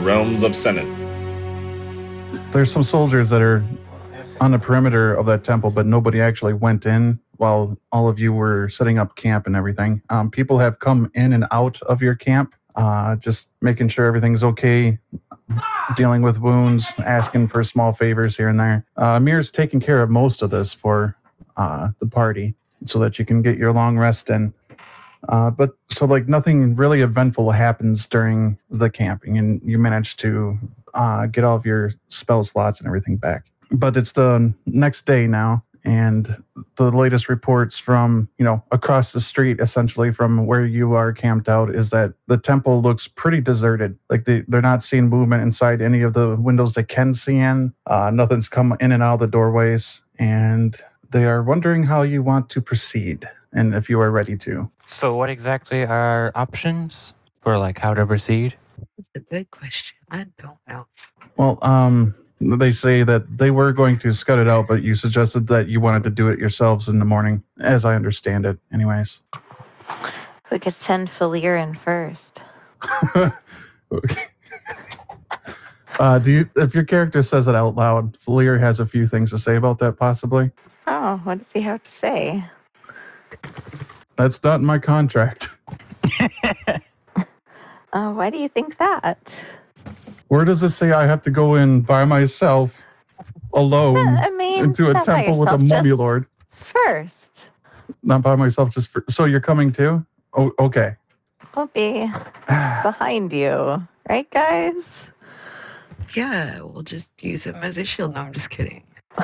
realms of Seneth. There's some soldiers that are on the perimeter of that temple, but nobody actually went in while all of you were setting up camp and everything. People have come in and out of your camp, just making sure everything's okay, dealing with wounds, asking for small favors here and there. Amir's taking care of most of this for the party so that you can get your long rest in. But so nothing really eventful happens during the camping, and you manage to get all of your spell slots and everything back. But it's the next day now, and the latest reports from, across the street, essentially from where you are camped out, is that the temple looks pretty deserted. They're not seeing movement inside any of the windows they can see in. Nothing's come in and out of the doorways, and they are wondering how you want to proceed and if you are ready to. So what exactly are options for how to proceed? That's a good question. I don't know. Well, they say that they were going to scout it out, but you suggested that you wanted to do it yourselves in the morning, as I understand it. Anyways. We could send Falir in first. Okay. If your character says it out loud, Falir has a few things to say about that, possibly. Oh, what does he have to say? That's not in my contract. Why do you think that? Where does it say I have to go in by myself, alone, into a not by temple with a yourself, mummy just lord? First. Not by myself, so you're coming too? Oh, okay. We'll be behind you. Right, guys? Yeah, we'll just use him as a shield. No, I'm just kidding.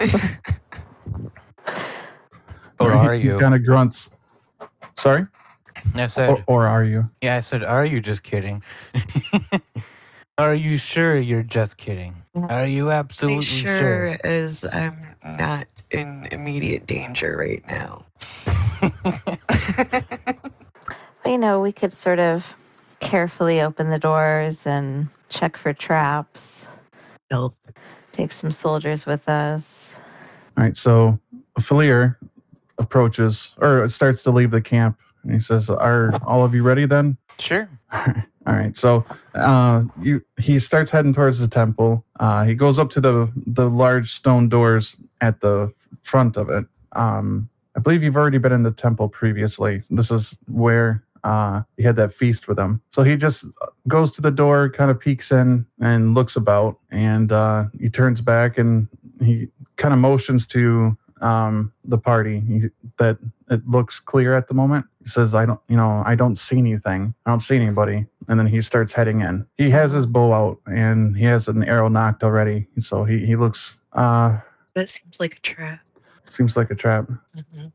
Or are you? He kind of grunts. Sorry? I said, or are you? Yeah, I said, are you just kidding? Are you sure you're just kidding? Are you absolutely sure? As I'm not in immediate danger right now. We could sort of carefully open the doors and check for traps. No. Take some soldiers with us. All right, so Falir approaches, or starts to leave the camp, and he says, "Are all of you ready then?" Sure. All right, so he starts heading towards the temple. He goes up to the large stone doors at the front of it. I believe you've already been in the temple previously. This is where he had that feast with him. So he just goes to the door, kind of peeks in and looks about, and he turns back and he kind of motions to the party that it looks clear at the moment. He says, I don't see anything. I don't see anybody. And then he starts heading in. He has his bow out and he has an arrow knocked already. So he looks, that seems like a trap. Seems like a trap. Mm-hmm.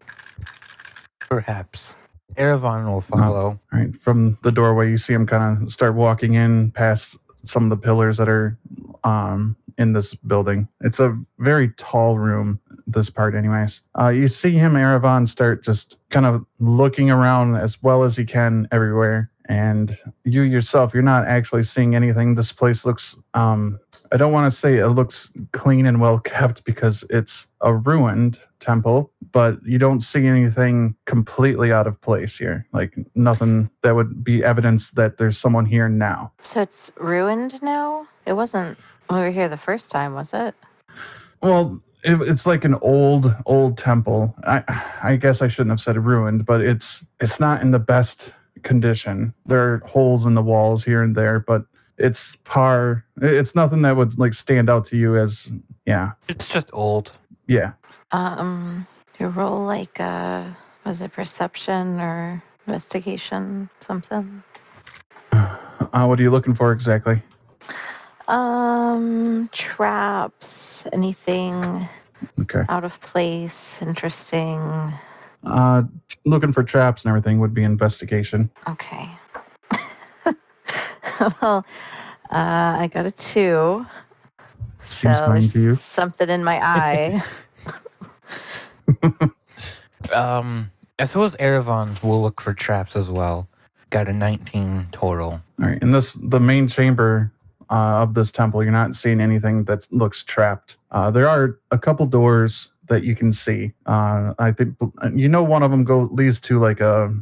Perhaps. Erevan will follow. All right. From the doorway, you see him kind of start walking in past some of the pillars that are in this building. It's a very tall room, this part anyways. You see him, Erevan, start just kind of looking around as well as he can everywhere. And you yourself, you're not actually seeing anything. This place looks, I don't want to say it looks clean and well kept because it's a ruined temple, but you don't see anything completely out of place here. Nothing that would be evidence that there's someone here now. So it's ruined now? It wasn't when we were here the first time, was it? Well, it's like an old temple. I guess I shouldn't have said ruined, but it's not in the best condition. There are holes in the walls here and there, but it's nothing that would stand out to you as, yeah. It's just old. Yeah. You roll was it perception or investigation, something? What are you looking for exactly? Traps, anything Okay. out of place, interesting. Looking for traps and everything would be investigation. Okay. Well, I got a 2. Seems fine to you. Something in my eye. I suppose Erevan will look for traps as well. Got a 19 total. All right. In the main chamber of this temple, you're not seeing anything that looks trapped. There are a couple doors that you can see. I think one of them leads to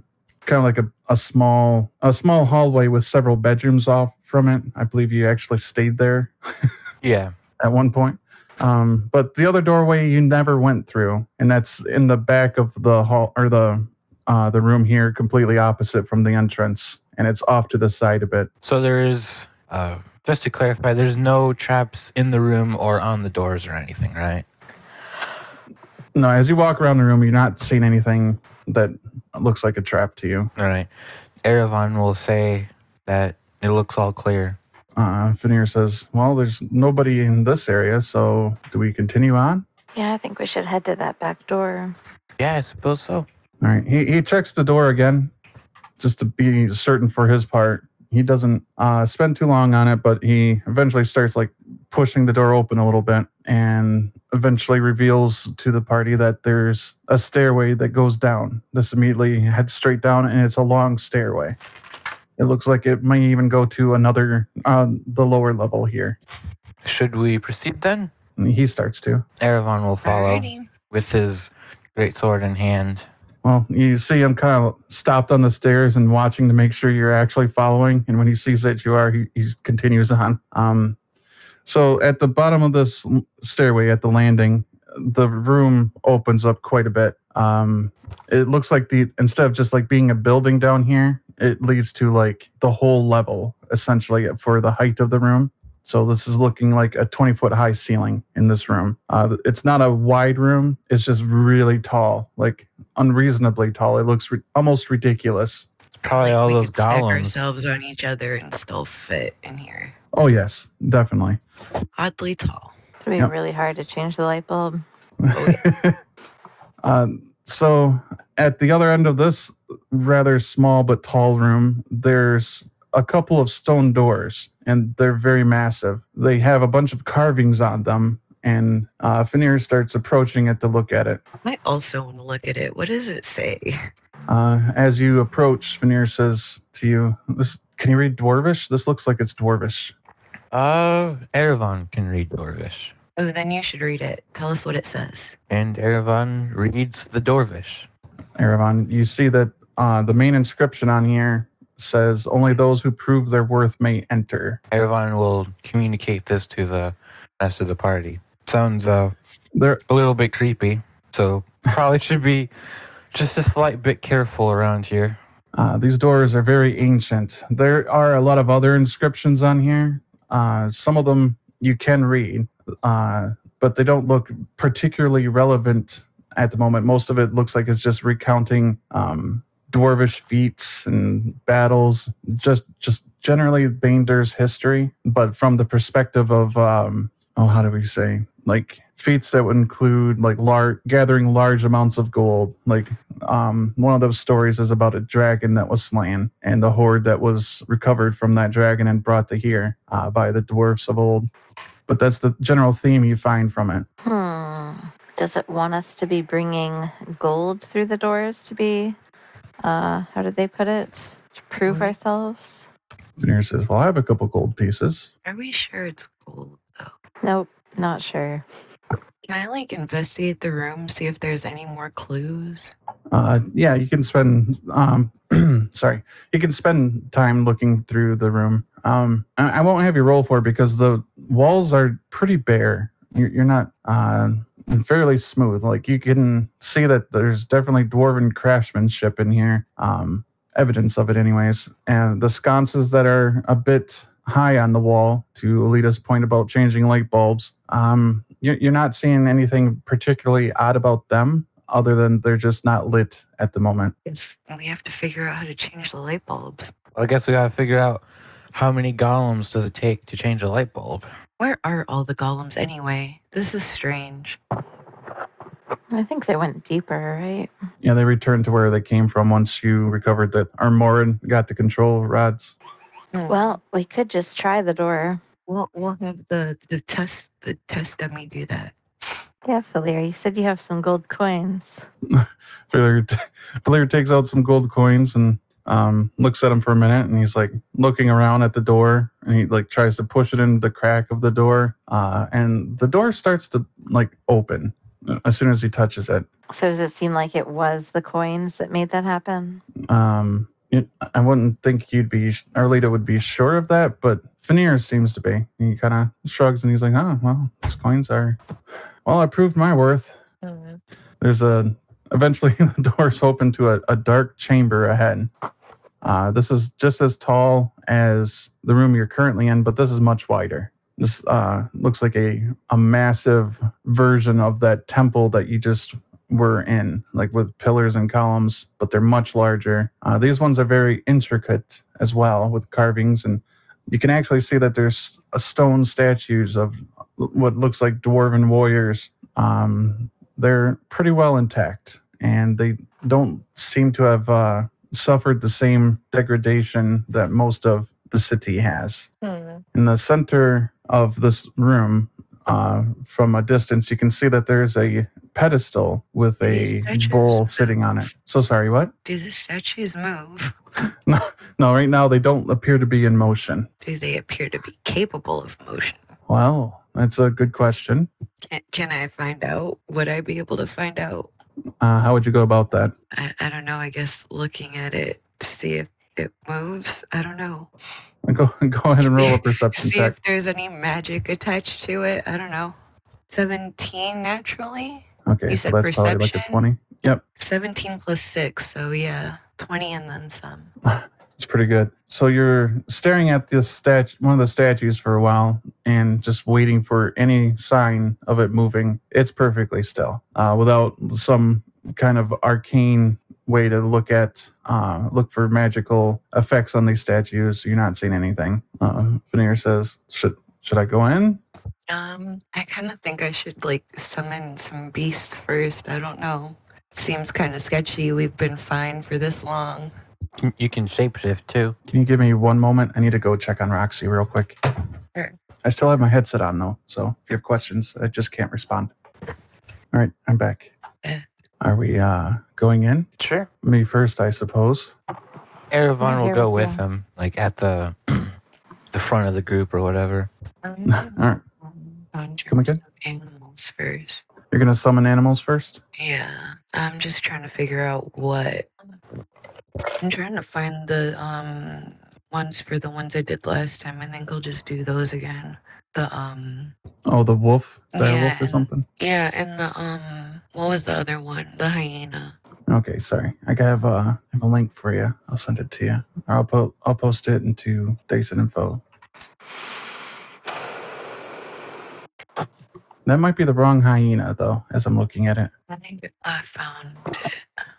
kind of like a small hallway with several bedrooms off from it. I believe you actually stayed there Yeah. at one point. But the other doorway you never went through, and that's in the back of the hall or the room here, completely opposite from the entrance, and it's off to the side a bit. So there's, just to clarify, there's no traps in the room or on the doors or anything, right? No, as you walk around the room, you're not seeing anything that looks like a trap to you. All right. Erevan will say that it looks all clear. Finir says, well, there's nobody in this area, so do we continue on? Yeah, I think we should head to that back door. Yeah, I suppose so. All right. He checks the door again just to be certain for his part. He doesn't spend too long on it, but he eventually starts like pushing the door open a little bit and eventually reveals to the party that there's a stairway that goes down. This immediately heads straight down, and it's a long stairway. It looks like it might even go to another, the lower level here. Should we proceed then? And he starts to. Erevan will follow Alrighty. with his great sword in hand. Well, you see him kind of stopped on the stairs and watching to make sure you're actually following. And when he sees that you are, he continues on. So at the bottom of this stairway at the landing, the room opens up quite a bit. It looks like instead of just like being a building down here, it leads to like the whole level essentially for the height of the room. So this is looking like a 20-foot high ceiling in this room. It's not a wide room. It's just really tall, like unreasonably tall. It looks almost ridiculous. Probably Like all we those could stack golems. ourselves on each other and still fit in here. Oh, yes, definitely. Oddly tall. It'd be Yep. really hard to change the light bulb. So at the other end of this rather small but tall room, there's a couple of stone doors, and they're very massive. They have a bunch of carvings on them, and Finir starts approaching it to look at it. I also want to look at it. What does it say? As you approach, Finir says to you, "Can you read Dwarvish? This looks like it's Dwarvish." Erevan can read Dorvish. Oh, then you should read it. Tell us what it says. And Erevan reads the Dorvish. Erevan, you see that the main inscription on here says, "Only those who prove their worth may enter." Erevan will communicate this to the rest of the party. Sounds There, a little bit creepy, so probably should be just a slight bit careful around here. these doors are very ancient. There are a lot of other inscriptions on here. Some of them you can read, but they don't look particularly relevant at the moment. Most of it looks like it's just recounting dwarvish feats and battles, just generally Bainder's history, but from the perspective of how do we say, like feats that would include like gathering large amounts of gold. Like one of those stories is about a dragon that was slain and the hoard that was recovered from that dragon and brought to here by the dwarfs of old. But that's the general theme you find from it. Does it want us to be bringing gold through the doors to be, how did they put it? To prove ourselves? Veneer says, well, I have a couple gold pieces. Are we sure it's gold, though? Nope, not sure. Can I, investigate the room, see if there's any more clues? Yeah, you can spend, you can spend time looking through the room. I won't have you roll for it because the walls are pretty bare. You're not fairly smooth. Like you can see that there's definitely dwarven craftsmanship in here. Evidence of it anyways. And the sconces that are a bit high on the wall, to Alita's point about changing light bulbs, you're not seeing anything particularly odd about them other than they're just not lit at the moment. Yes. We have to figure out how to change the light bulbs. Well, I guess we gotta figure out how many golems does it take to change a light bulb. Where are all the golems anyway? This is strange. I think they went deeper, right? Yeah, they returned to where they came from once you recovered Morin got the control rods. Well, we could just try the door. We'll have the test dummy do that. Yeah, Philir, you said you have some gold coins. Philir takes out some gold coins and looks at them for a minute, and he's like looking around at the door, and he like tries to push it into the crack of the door, and the door starts to like open as soon as he touches it. So does it seem like it was the coins that made that happen? I wouldn't think Arlita would be sure of that, but Veneer seems to be. He kind of shrugs and he's like, oh, well, these coins are, well, I proved my worth. There's eventually the doors open to a dark chamber ahead. This is just as tall as the room you're currently in, but this is much wider. This looks like a massive version of that temple that you just were in, like with pillars and columns, but they're much larger. These ones are very intricate as well with carvings, and you can actually see that there's stone statues of what looks like dwarven warriors. They're pretty well intact, and they don't seem to have suffered the same degradation that most of the city has. In the center of this room, from a distance, you can see that there's a pedestal with a bowl sitting on it. So sorry, what? Do the statues move? No, right now they don't appear to be in motion. Do they appear to be capable of motion? Well, that's a good question. Can I find out? Would I be able to find out? How would you go about that? I don't know. I guess looking at it to see if it moves. I don't know. Go ahead and roll a perception See check. if there's any magic attached to it. I don't know. 17 naturally? Okay, You so said that's probably like a perception? 20. Yep, 17 plus 6, so yeah. 20 and then some. it's pretty good. So you're staring at this one of the statues for a while and just waiting for any sign of it moving. It's perfectly still, without some kind of arcane way to look for magical effects on these statues. You're not seeing anything. Veneer says, should I go in? I kind of think I should summon some beasts first. I don't know. Seems kind of sketchy. We've been fine for this long. You can shapeshift too. Can you give me one moment? I need to go check on Roxy real quick. Sure. I still have my headset on though, so if you have questions, I just can't respond. All right, I'm back. Yeah. Are we going in? Sure. Me first, I suppose. Erevan will here go we with go. him, like at the the front of the group or whatever. All right, Come again? Animals first. you're gonna summon animals first. Yeah, I'm just trying to figure out what. I'm trying to find the ones for the ones I did last time. I think I'll just do those again. The Oh, the wolf, dire Yeah, wolf or and- something. yeah, and the what was the other one? The hyena. Okay, sorry. I have a link for you. I'll send it to you. I'll post it into Dason Info. That might be the wrong hyena though, as I'm looking at it. I think I found it.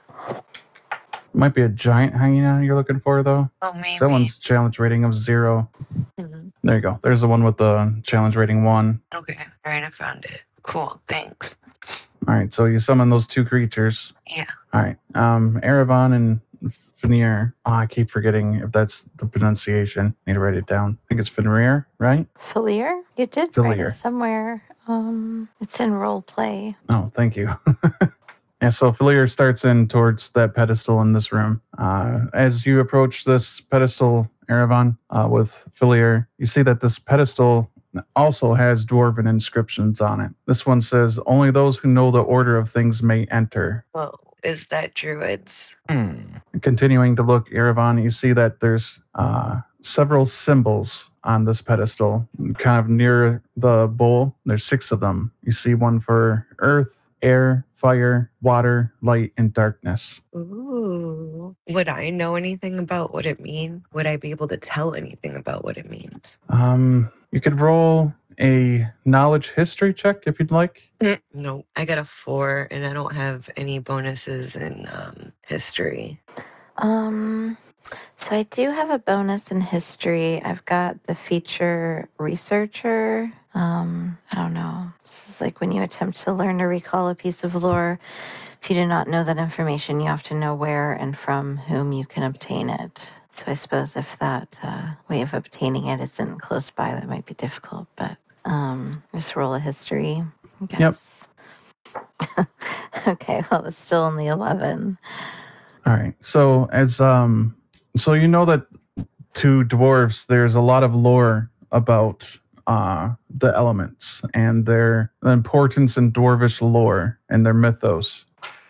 Might be a giant hyena you're looking for though. Oh, maybe. That one's challenge rating of 0. Mhm. There you go. There's the one with the challenge rating 1. Okay, all right, I found it. Cool, thanks. All right, so you summon those 2 creatures. Yeah. All right, Erevan and Veneer. Oh, I keep forgetting if that's the pronunciation. Need to write it down. I think it's Veneer, right? Filier? You did write Filier. it somewhere. It's in role play. Oh, thank you. Yeah, so Filier starts in towards that pedestal in this room. As you approach this pedestal, Erevan, with Filier, you see that this pedestal also has dwarven inscriptions on it. This one says, only those who know the order of things may enter. Whoa, is that druids? Continuing to look, Erevan, you see that there's several symbols on this pedestal, kind of near the bowl. There's 6 of them. You see one for earth, air, fire, water, light, and darkness. Ooh. Would I know anything about what it means? Would I be able to tell anything about what it means? You could roll a knowledge history check if you'd like. No, I got a 4, and I don't have any bonuses in history. So I do have a bonus in history. I've got the feature researcher. I don't know. This is like when you attempt to learn or recall a piece of lore. If you do not know that information, you have to know where and from whom you can obtain it. So I suppose if that way of obtaining it isn't close by, that might be difficult. But just roll a history, I guess. Yep. Okay, well, it's still only 11. All right. So so you know that to dwarves, there's a lot of lore about the elements and their importance in dwarvish lore and their mythos.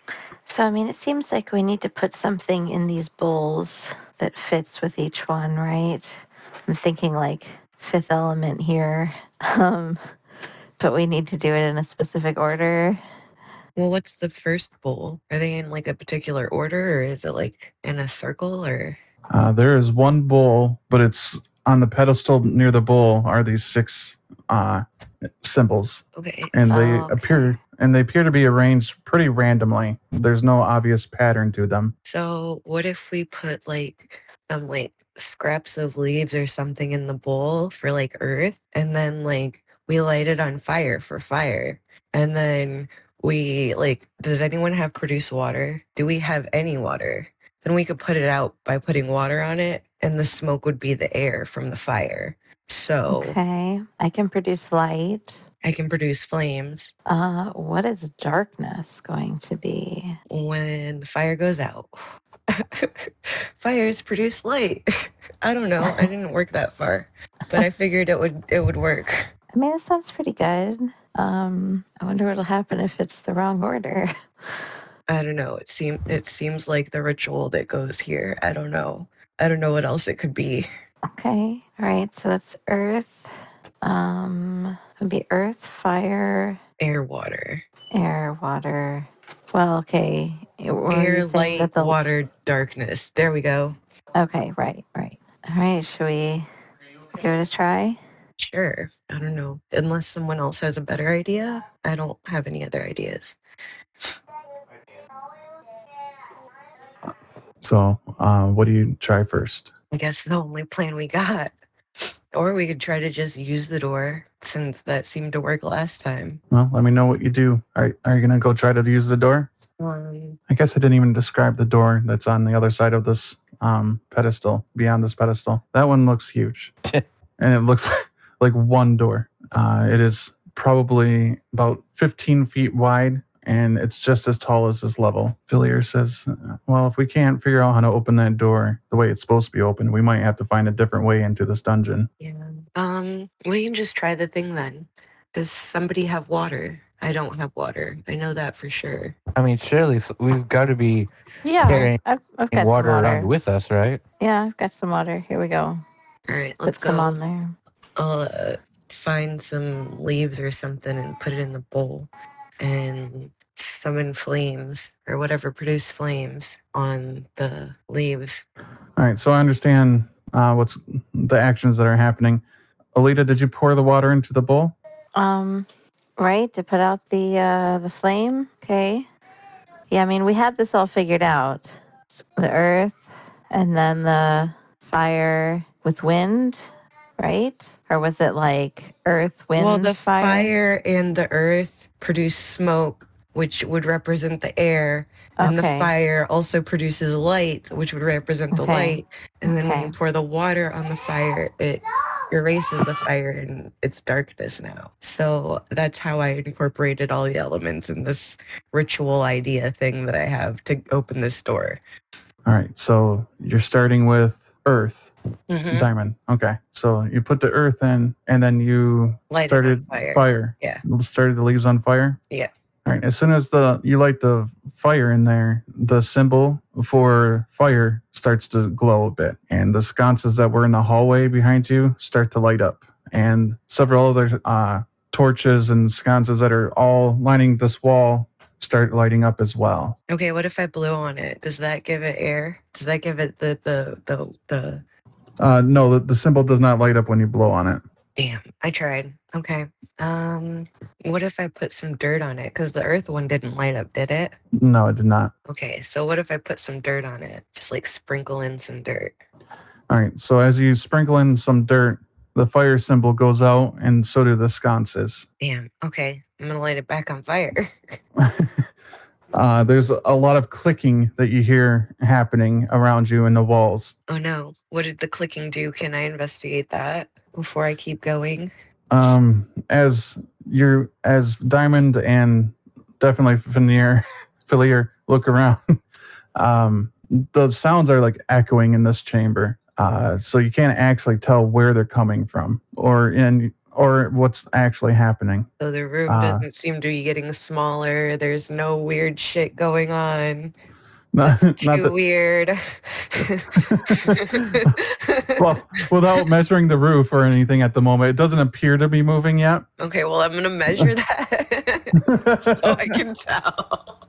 So, I mean, it seems like we need to put something in these bowls that fits with each one, right? I'm thinking like Fifth Element here. Um, but we need to do it in a specific order. Well, what's the first bowl? Are they in like a particular order, or is it like in a circle, or? There is one bowl, but it's on the pedestal near the bowl are these 6 symbols, Okay. and Okay. they appear to be arranged pretty randomly. There's no obvious pattern to them. So what if we put like some like scraps of leaves or something in the bowl for like earth, and then like we light it on fire for fire, and then we like, does anyone have produced water? Do we have any water? Then we could put it out by putting water on it, and the smoke would be the air from the fire. So Okay. I can produce light. I can produce flames What is darkness going to be? when the fire goes out. Fires produce light. I don't know. I didn't work that far, but I figured it would work. I mean, it sounds pretty good. I wonder what'll happen if it's the wrong order. I don't know. It seems like the ritual that goes here. I don't know. I don't know what else it could be. Okay. All right. So that's earth. It'd be earth, fire, Air, water. air, water. Well, okay. Were Air, you saying light, that the water, darkness. There we go. Okay, right. All right, should we give it a try? Sure. I don't know. Unless someone else has a better idea. I don't have any other ideas. So, what do you try first? I guess the only plan we got. Or we could try to just use the door, since that seemed to work last time. Well, let me know what you do. Are you gonna go try to use the door? I guess I didn't even describe the door that's on the other side of this pedestal, beyond this pedestal. That one looks huge. And it looks like one door. It is probably about 15 feet wide, and it's just as tall as this level. Villiers says, well, if we can't figure out how to open that door the way it's supposed to be opened, we might have to find a different way into this dungeon. Yeah. We can just try the thing then. Does somebody have water? I don't have water. I know that for sure. I mean, surely we've got to be Yeah, carrying I've got water some around water. with us, right? Yeah, I've got some water. Here we go. All right, Put let's some go. on there. I'll find some leaves or something and put it in the bowl and summon flames or whatever produce flames on the leaves. All right, so I understand what's the actions that are happening. Alita, did you pour the water into the bowl? Right, to put out the flame. Okay. Yeah, I mean, we had this all figured out. The earth and then the fire with wind, right? Or was it like earth, wind, Well, the fire? fire and the earth produce smoke, which would represent the air. And the Okay. fire also produces light, which would represent the Okay. light. And then when Okay. you pour the water on the fire, it erases the fire and it's darkness now. So that's how I incorporated all the elements in this ritual idea thing that I have to open this door. All right, so you're starting with earth, Mhm. diamond. Okay, so you put the earth in, and then you Light it started on fire. Yeah. Started the leaves on fire. Yeah. All right. As soon as you light the fire in there, the symbol for fire starts to glow a bit, and the sconces that were in the hallway behind you start to light up, and several other torches and sconces that are all lining this wall start lighting up as well. Okay, what if I blew on it? Does that give it air? Does that give it the No, the symbol does not light up when you blow on it. Damn, I tried. Okay. What if I put some dirt on it? Because the earth one didn't light up, did it? No, it did not. Okay, so what if I put some dirt on it? Just like sprinkle in some dirt. All right. So as you sprinkle in some dirt, the fire symbol goes out, and so do the sconces. Damn, okay. I'm gonna light it back on fire. There's a lot of clicking that you hear happening around you in the walls. Oh no, what did the clicking do? Can I investigate that before I keep going? As Diamond and definitely Fillier look around, the sounds are like echoing in this chamber. So you can't actually tell where they're coming from, or or what's actually happening. So the room doesn't seem to be getting smaller. There's no weird shit going on. Not, That's not too that, weird. well, without measuring the roof or anything at the moment, it doesn't appear to be moving yet. Okay, well, I'm gonna measure that so I can tell.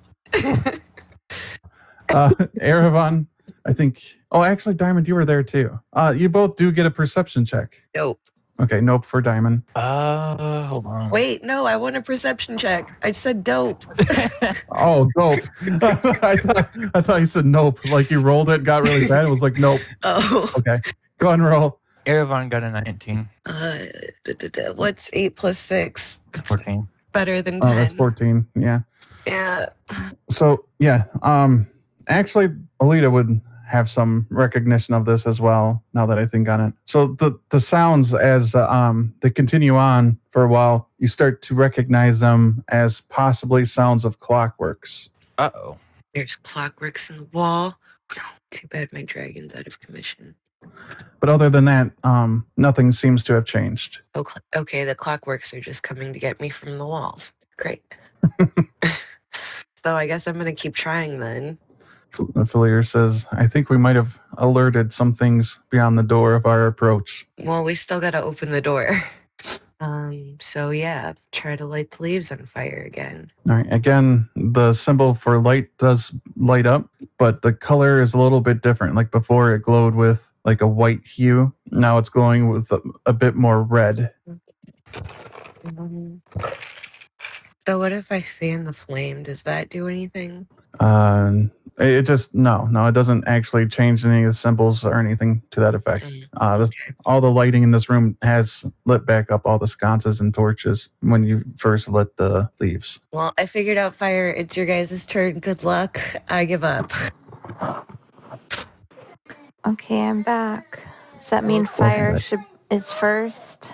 Erevan, I think. Oh, actually, Diamond, you were there too. You both do get a perception check. Nope. Okay, nope for Diamond. Hold on. Wait, no, I want a perception check. I said dope. Oh, dope. I thought you said nope. Like you rolled it, got really bad. It was like nope. Oh. Okay, go ahead and roll. Erevan got a 19. What's 8 plus 6? 14. Better than 10. Oh, that's 14. Yeah. Yeah. So yeah, actually, Alita would have some recognition of this as well. Now that I think on it, so the sounds as they continue on for a while, you start to recognize them as possibly sounds of clockworks. Uh-oh. There's clockworks in the wall. Too bad my dragon's out of commission. But other than that, nothing seems to have changed. Oh, okay, the clockworks are just coming to get me from the walls. Great. So I guess I'm going to keep trying then. Affiliator says, I think we might have alerted some things beyond the door of our approach. Well, we still got to open the door. So yeah, try to light the leaves on fire again. All right. Again, the symbol for light does light up, but the color is a little bit different. Like before, it glowed with like a white hue. Now it's glowing with a bit more red. So what if I fan the flame? Does that do anything? It just no, it doesn't actually change any of the symbols or anything to that effect. All the lighting in this room has lit back up all the sconces and torches when you first lit the leaves. Well, I figured out fire. It's your guys' turn. Good luck. I give up. Okay, I'm back. Does that mean fire is first?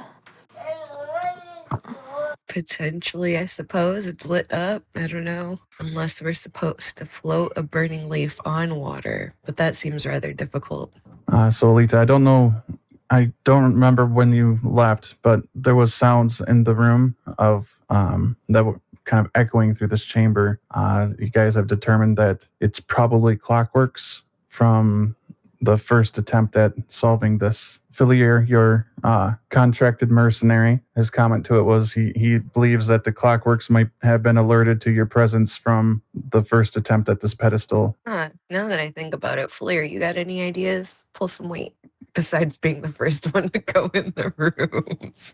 Potentially, I suppose. It's lit up. I don't know. Unless we're supposed to float a burning leaf on water. But that seems rather difficult. So, Alita, I don't remember when you left, but there was sounds in the room of that were kind of echoing through this chamber. You guys have determined that it's probably clockworks from the first attempt at solving this. Fillier, your contracted mercenary, his comment to it was he believes that the clockworks might have been alerted to your presence from the first attempt at this pedestal. Now that I think about it, Flair, you got any ideas? Pull some weight. Besides being the first one to go in the rooms.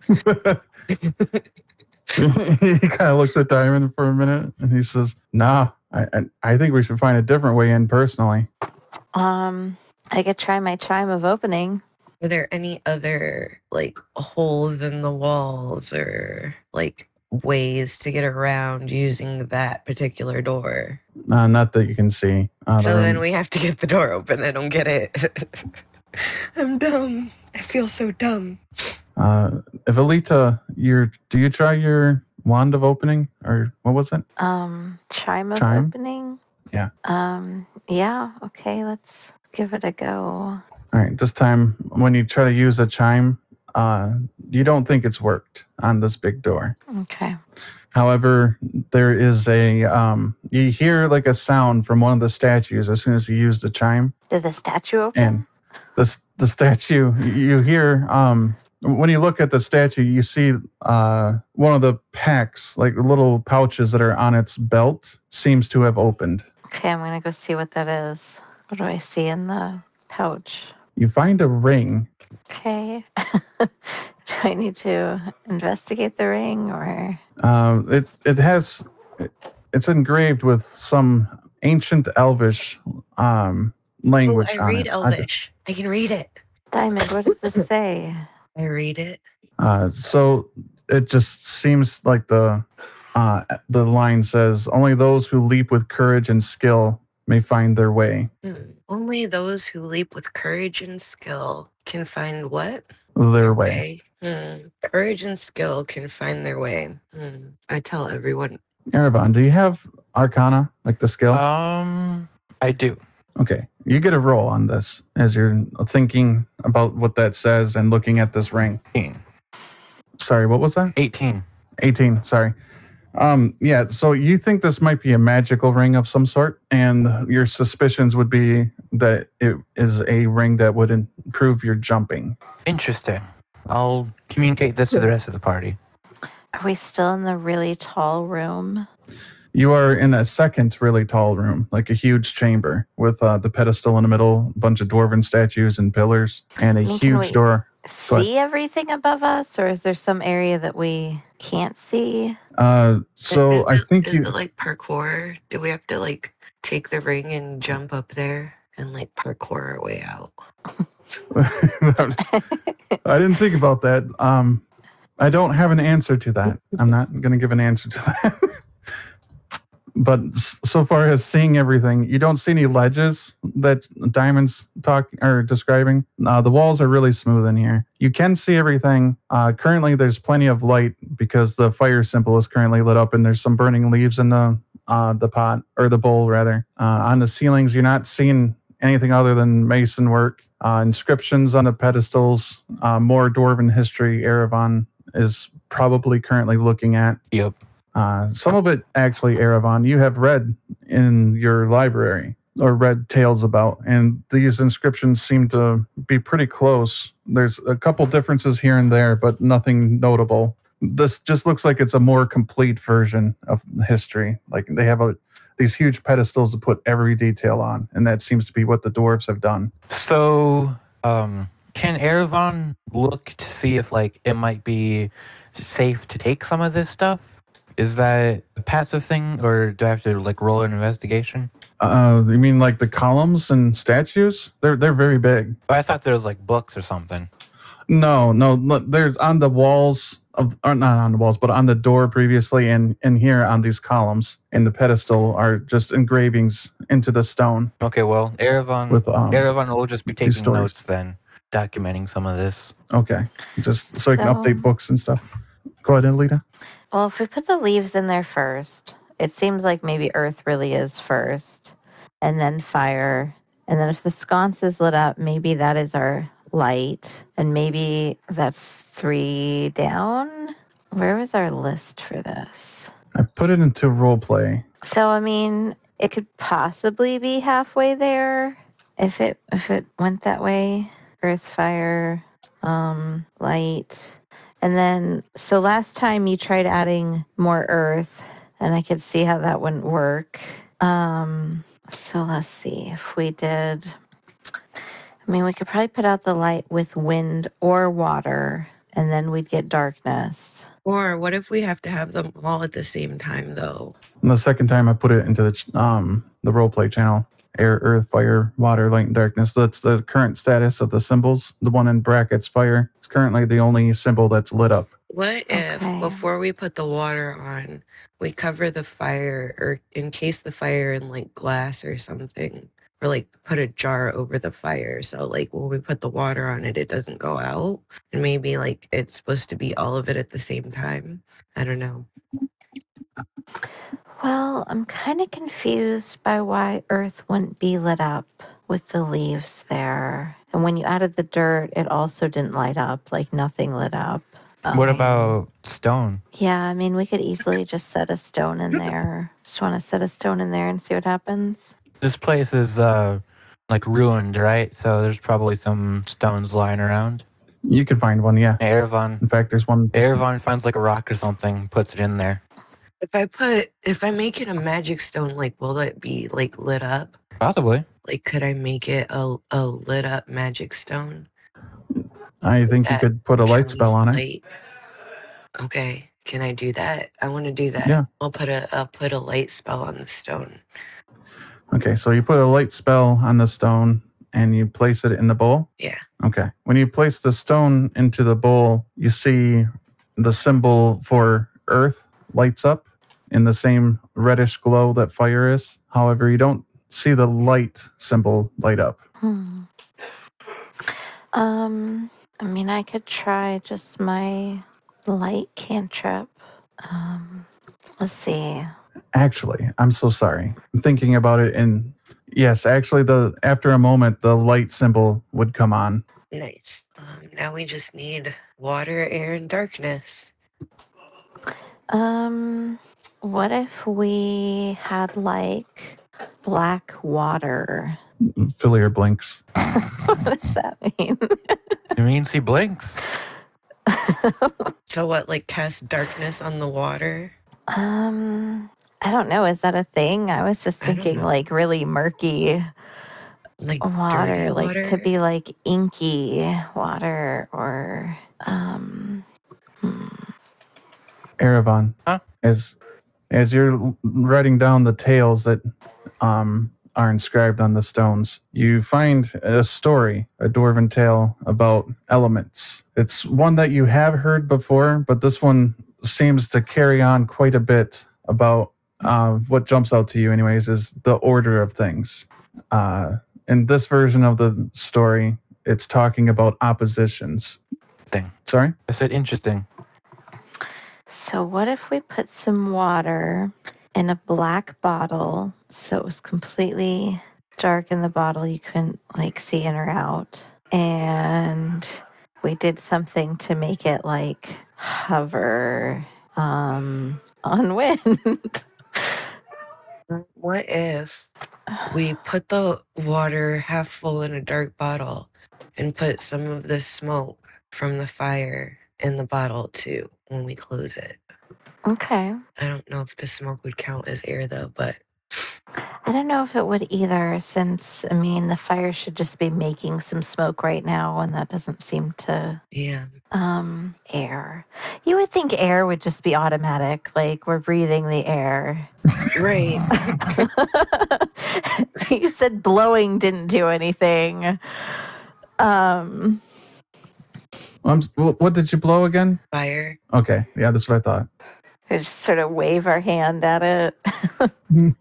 He kind of looks at Diamond for a minute and he says, nah, I think we should find a different way in personally. I could try my chime of opening. Are there any other like holes in the walls or like ways to get around using that particular door? Not that you can see. So then we have to get the door open. I don't get it. I'm dumb. I feel so dumb. If Alita, do you try your wand of opening or what was it? Chime of opening? Yeah. Yeah, okay, let's give it a go. All right, this time when you try to use a chime, you don't think it's worked on this big door. Okay. However, there is you hear like a sound from one of the statues as soon as you use the chime. Did the statue open? And the statue, you hear, when you look at the statue, you see one of the packs, like little pouches that are on its belt, seems to have opened. Okay, I'm going to go see what that is. What do I see in the pouch? You find a ring. Okay. Do I need to investigate the ring or? It's engraved with some ancient Elvish language. I read Elvish. I can read it. Diamond, what does this say? I read it. So it just seems like the line says, "Only those who leap with courage and skill may find their way." Only those who leap with courage and skill can find what? Their way. Courage and skill can find their way. I tell everyone. Erevan, do you have Arcana, like the skill? I do. Okay, you get a roll on this as you're thinking about what that says and looking at this ring. Sorry, what was that? 18. 18. Sorry. Yeah. So you think this might be a magical ring of some sort, and your suspicions would be that it is a ring that would improve your jumping. Interesting. I'll communicate this to the rest of the party. Are we still in the really tall room? You are in a second really tall room, like a huge chamber with the pedestal in the middle, a bunch of dwarven statues and pillars, and a I mean, can huge we door. Go ahead. see everything above us, or is there some area that we can't see? So I think is you. it like parkour? Do we have to like take the ring and jump up there and like parkour our way out? I didn't think about that. I don't have an answer to that. I'm not going to give an answer to that. But so far as seeing everything, you don't see any ledges that Diamond's describing. The walls are really smooth in here. You can see everything. Currently, there's plenty of light because the fire symbol is currently lit up, and there's some burning leaves in the pot, or the bowl rather. On the ceilings, you're not seeing anything other than mason work. Inscriptions on the pedestals. More dwarven history Erevan is probably currently looking at. Yep. Some of it actually, Erevan, you have read in your library or read tales about, and these inscriptions seem to be pretty close. There's a couple differences here and there, but nothing notable. This just looks like it's a more complete version of the history. Like they have these huge pedestals to put every detail on, and that seems to be what the dwarves have done. So, can Erevan look to see if like it might be safe to take some of this stuff? Is that a passive thing, or do I have to like roll an investigation? You mean like the columns and statues? They're very big. I thought there was like books or something. No. Look, there's on the walls or not on the walls, but on the door previously, and here on these columns and the pedestal are just engravings into the stone. Okay, well, Erevan will just be taking stories. notes then, documenting some of this. Okay, just so you can So- update books and stuff. Go ahead, Alita. Well, if we put the leaves in there first, it seems like maybe earth really is first, and then fire. And then if the sconce is lit up, maybe that is our light, and maybe that's 3 down. Where was our list for this? I put it into role play. So, I mean, it could possibly be halfway there if it went that way. Earth, fire, light. And then, so last time you tried adding more earth, and I could see how that wouldn't work. So let's see if we did. I mean, we could probably put out the light with wind or water, and then we'd get darkness. Or what if we have to have them all at the same time, though? And the second time I put it into the role play channel. Air, earth, fire, water, light, and darkness. That's the current status of the symbols. The one in brackets, fire, is currently the only symbol that's lit up. What if Okay. before we put the water on, we cover the fire or encase the fire in like glass or something, or like put a jar over the fire so like when we put the water on it, it doesn't go out, and maybe like it's supposed to be all of it at the same time. I don't know. Well, I'm kind of confused by why earth wouldn't be lit up with the leaves there. And when you added the dirt, it also didn't light up, like nothing lit up. What about stone? Yeah, I mean, we could easily just set a stone in there. Just want to set a stone in there and see what happens. This place is like ruined, right? So there's probably some stones lying around. You can find one, yeah. Erevan In fact, there's one. finds like a rock or something, puts it in there. If I make it a magic stone, like will it be like lit up? Possibly. Like could I make it a lit up magic stone? I think you that could put a light shines spell on it. light? Okay, can I do that? I want to do that. Yeah. I'll put a light spell on the stone. Okay, so you put a light spell on the stone and you place it in the bowl? Yeah. Okay. When you place the stone into the bowl, you see the symbol for earth lights up in the same reddish glow that fire is. However, you don't see the light symbol light up. I mean, I could try just my light cantrip. Let's see. Actually, I'm so sorry. I'm thinking about it, and yes, actually, after a moment, the light symbol would come on. Nice. Now we just need water, air, and darkness. What if we had like black water? Fill your blinks. What does that mean? You mean he blinks? So what, like cast darkness on the water? I don't know. Is that a thing? I was just I don't thinking know. like really murky Like water, dirty like water? could be like inky water or Erevan, Huh? as you're writing down the tales that are inscribed on the stones, you find a story, a dwarven tale about elements. It's one that you have heard before, but this one seems to carry on quite a bit about what jumps out to you, anyways, is the order of things. In this version of the story, it's talking about oppositions. Thing. Sorry? I said interesting. So what if we put some water in a black bottle so it was completely dark in the bottle, you couldn't like see in or out, and we did something to make it like hover on wind. What if we put the water half full in a dark bottle and put some of the smoke from the fire in the bottle too when we close it? Okay. I don't know if the smoke would count as air though, but I don't know if it would either, since I mean the fire should just be making some smoke right now, and that doesn't seem to yeah. air. You would think air would just be automatic, like we're breathing the air. Right. You said blowing didn't do anything. What did you blow again? Fire. Okay, yeah, that's what I thought. We just sort of wave our hand at it. You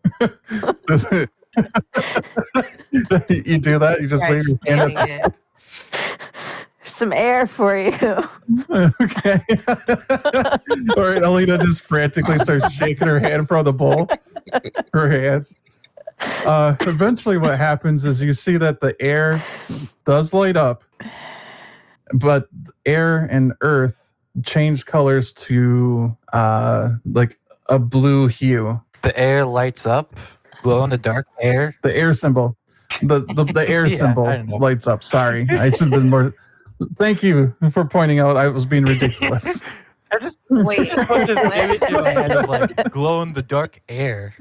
do that? You just Try wave your hand fanning it. Some air for you. Okay. All right, Alina just frantically starts shaking her hand from the bowl. Her hands. Eventually what happens is you see that the air does light up, but air and earth change colors to like a blue hue. The air lights up, glow in the dark air. The air symbol. The air Yeah, symbol I know. lights up. Sorry. I should have been more. Thank you for pointing out I was being ridiculous. I just Wait. put this image in my head of like glow in the dark air.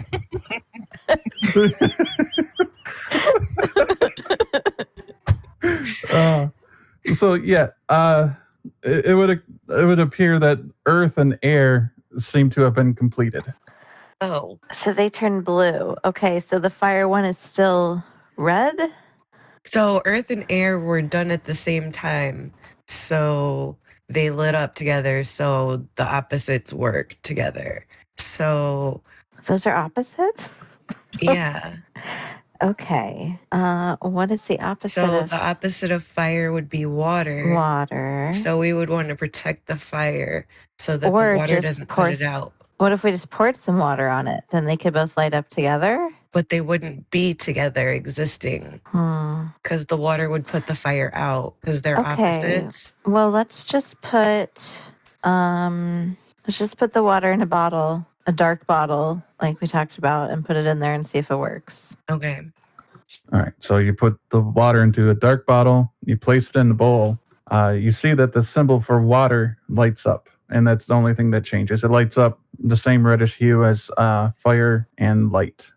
So yeah, it would appear that earth and air seem to have been completed. Oh. So they turn blue. Okay, so the fire one is still red? So earth and air were done at the same time. So they lit up together, so the opposites work together. So Those are opposites? yeah. Okay. What is the opposite So of the opposite of fire would be water. water? So we would want to protect the fire so that Or the water just doesn't pour put it out. What if we just poured some water on it? Then they could both light up together? But they wouldn't be together existing because the water would put the fire out because they're Okay. opposites. Well, let's just put the water in a bottle, a dark bottle, like we talked about, and put it in there and see if it works. Okay. All right. So you put the water into a dark bottle. You place it in the bowl. You see that the symbol for water lights up, and that's the only thing that changes. It lights up the same reddish hue as fire and light.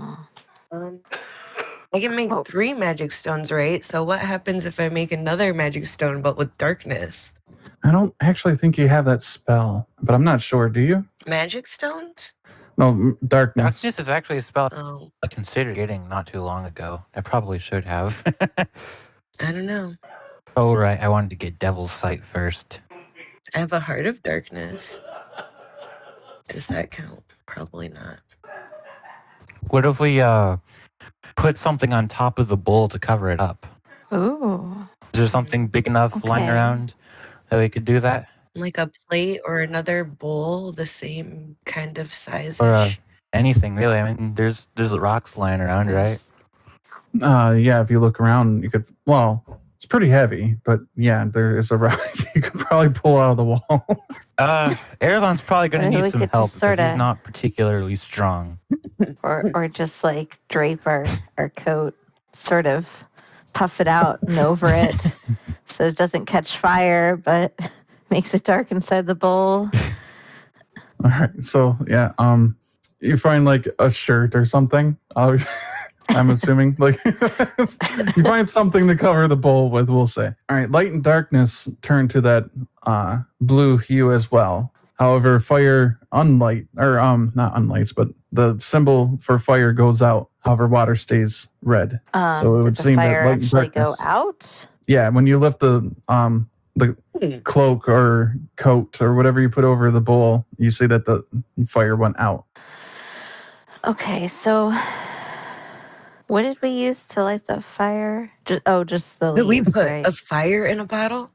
I can make 3 magic stones, right? So what happens if I make another magic stone but with darkness? I don't actually think you have that spell, but I'm not sure. Do you? Magic stones? No, darkness. Darkness is actually a spell Oh, I considered getting not too long ago. I probably should have. I don't know. Oh, right. I wanted to get Devil's Sight first. I have a heart of darkness. Does that count? Probably not. What if we put something on top of the bowl to cover it up? Ooh. Is there something big enough lying Okay. around that we could do that? Like a plate or another bowl the same kind of size. Or anything, really? I mean, there's rocks lying around, right? Yeah, if you look around, you could. Well, It's pretty heavy, but yeah, there is a rock you could probably pull out of the wall. Erevon's probably going to Maybe need we some could help just because he's sorta- not particularly strong. or just like drape our coat, sort of puff it out and over it so it doesn't catch fire, but makes it dark inside the bowl. All right, so yeah, you find like a shirt or something. I'm assuming like you find something to cover the bowl with. We'll say. All right, light and darkness turn to that blue hue as well. However, fire unlight or not unlights, but the symbol for fire goes out. However, water stays red. So it would Did the seem that fire light and actually go darkness- out? Yeah, when you lift the cloak or coat or whatever you put over the bowl, you see that the fire went out. Okay, so what did we use to light the fire? Just the Did we leaves, put right? a fire in a bottle?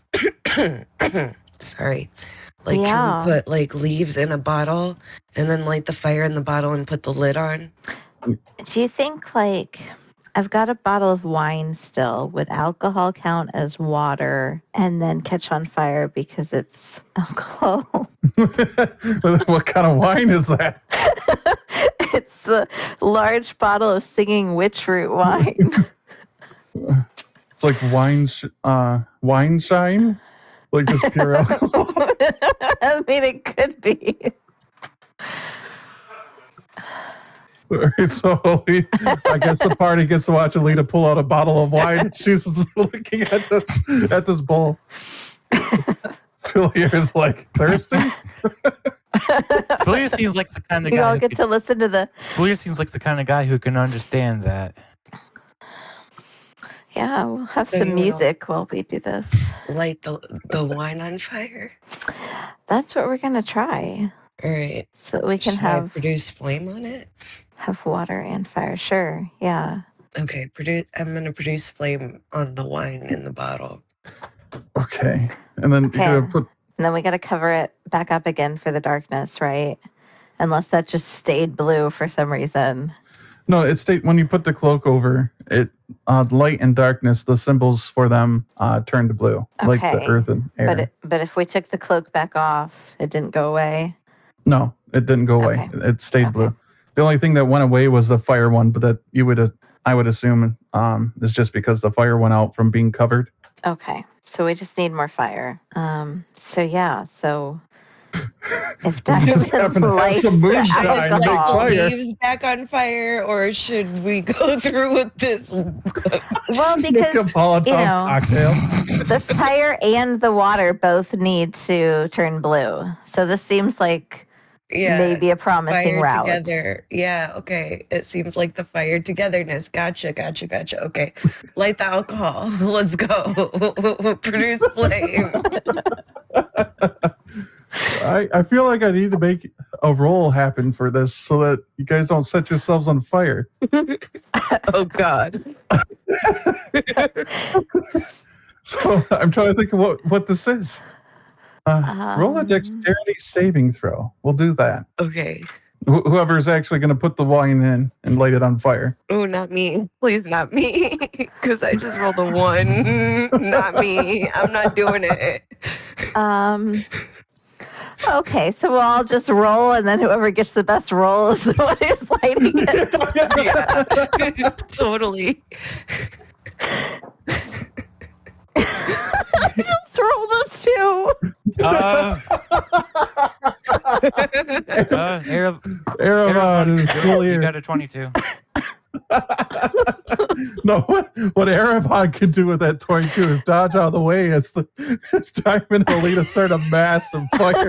Sorry. Like, Yeah. can we put like leaves in a bottle and then light the fire in the bottle and put the lid on? Do you think, like, I've got a bottle of wine still. Would alcohol count as water and then catch on fire because it's alcohol? What kind of wine is that? It's the large bottle of singing witch root wine. It's like wine shine, like just pure alcohol. I mean, it could be. Alright, so I guess the party gets to watch Alita pull out a bottle of wine and she's looking at this bowl. Philier's like, thirsty? Fulia seems like the kind of We guy. all Who get could, to listen to the. Fulia seems like the kind of guy who can understand that. Yeah, we'll have So some you wanna- music while we do this. Light the wine on fire? That's what we're gonna try, All right. so that we can Should I have produce flame on it? water and fire. Sure, yeah. Okay, I'm gonna produce flame on the wine in the bottle. Okay. And then Okay. you're gonna put And then we got to cover it back up again for the darkness, right? Unless that just stayed blue for some reason. no, it's when you put the cloak over it, light and darkness, the symbols for them turn to blue, like the Okay. earth and air. But if we took the cloak back off, it didn't go away. No, it didn't go away. Okay. It stayed Okay. blue. The only thing that went away was the fire one, but that I would assume is just because the fire went out from being covered. Okay, so we just need more fire. So if We just happen Diamond to have lights some the moonshine to make alcohol- fire. Leaves back on fire, or should we go through with this? Well, Make because a Molotov you know, cocktail. the fire and the water both need to turn blue. So this seems like Yeah, maybe a promising fire route. together. Yeah, okay. It seems like the fire togetherness. Gotcha. Okay, light the alcohol. Let's go. Produce flame. I feel like I need to make a roll happen for this so that you guys don't set yourselves on fire. Oh God. So I'm trying to think of what this is. Roll a Um, dexterity saving throw. We'll do that. Okay. Whoever's actually going to put the wine in and light it on fire. Oh, not me. Please, not me. Because I just rolled a 1. Not me. I'm not doing it. Okay, so we'll all just roll, and then whoever gets the best roll is the one who's lighting it. Yeah. Totally. I just rolled a 2. Erevan and you Fulier. got a 22. No, what Erevan can do with that 22 is dodge out of the way as Diamond and Alita start a massive fire.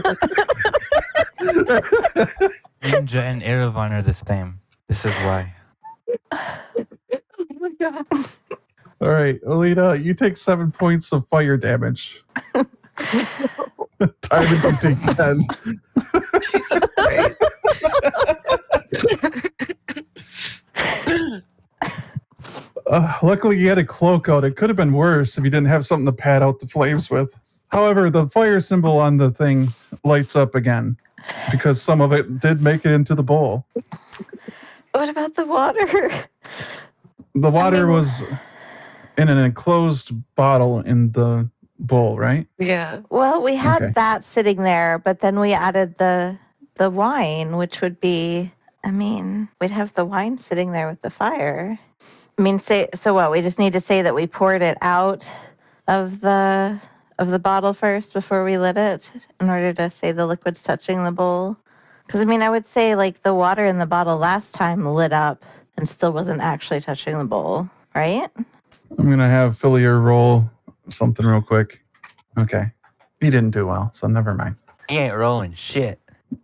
Ninja and Erevan are the same. This is why. Oh my God. All right, Alita, you take 7 points of fire damage. Diamond, you take 10. Right. Luckily, you had a cloak out. It could have been worse if you didn't have something to pad out the flames with. However, the fire symbol on the thing lights up again because some of it did make it into the bowl. What about the water? The water mean, was in an enclosed bottle in the bowl, right? Yeah. Well, we had Okay. that sitting there, but then we added the wine, which would be, I mean, we'd have the wine sitting there with the fire. I mean, say so what? We just need to say that we poured it out of the bottle first before we lit it in order to say the liquid's touching the bowl. Because I mean, I would say like the water in the bottle last time lit up and still wasn't actually touching the bowl, right? I'm going to have Fillier roll something real quick. Okay. He didn't do well, so never mind. He ain't rolling shit.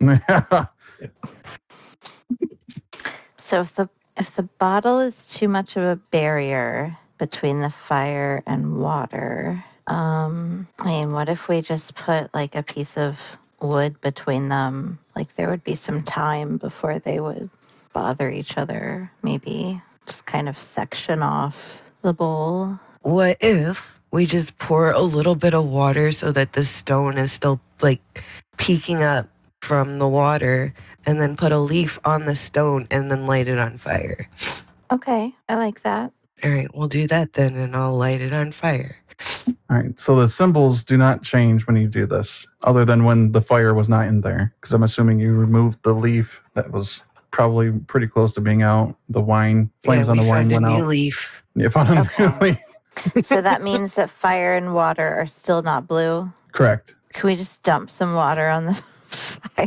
So if the bottle is too much of a barrier between the fire and water, I mean, what if we just put like a piece of wood between them? Like there would be some time before they would bother each other. Maybe just kind of section off the bowl. What if we just pour a little bit of water so that the stone is still like peeking up from the water, and then put a leaf on the stone and then light it on fire? Okay, I like that. All right, we'll do that then, and I'll light it on fire. All right. So the symbols do not change when you do this, other than when the fire was not in there. Because I'm assuming you removed the leaf that was probably pretty close to being out. The wine, flames on the wine went a new out. leaf. You found a new Okay. leaf. So that means that fire and water are still not blue. Correct. Can we just dump some water on the fire?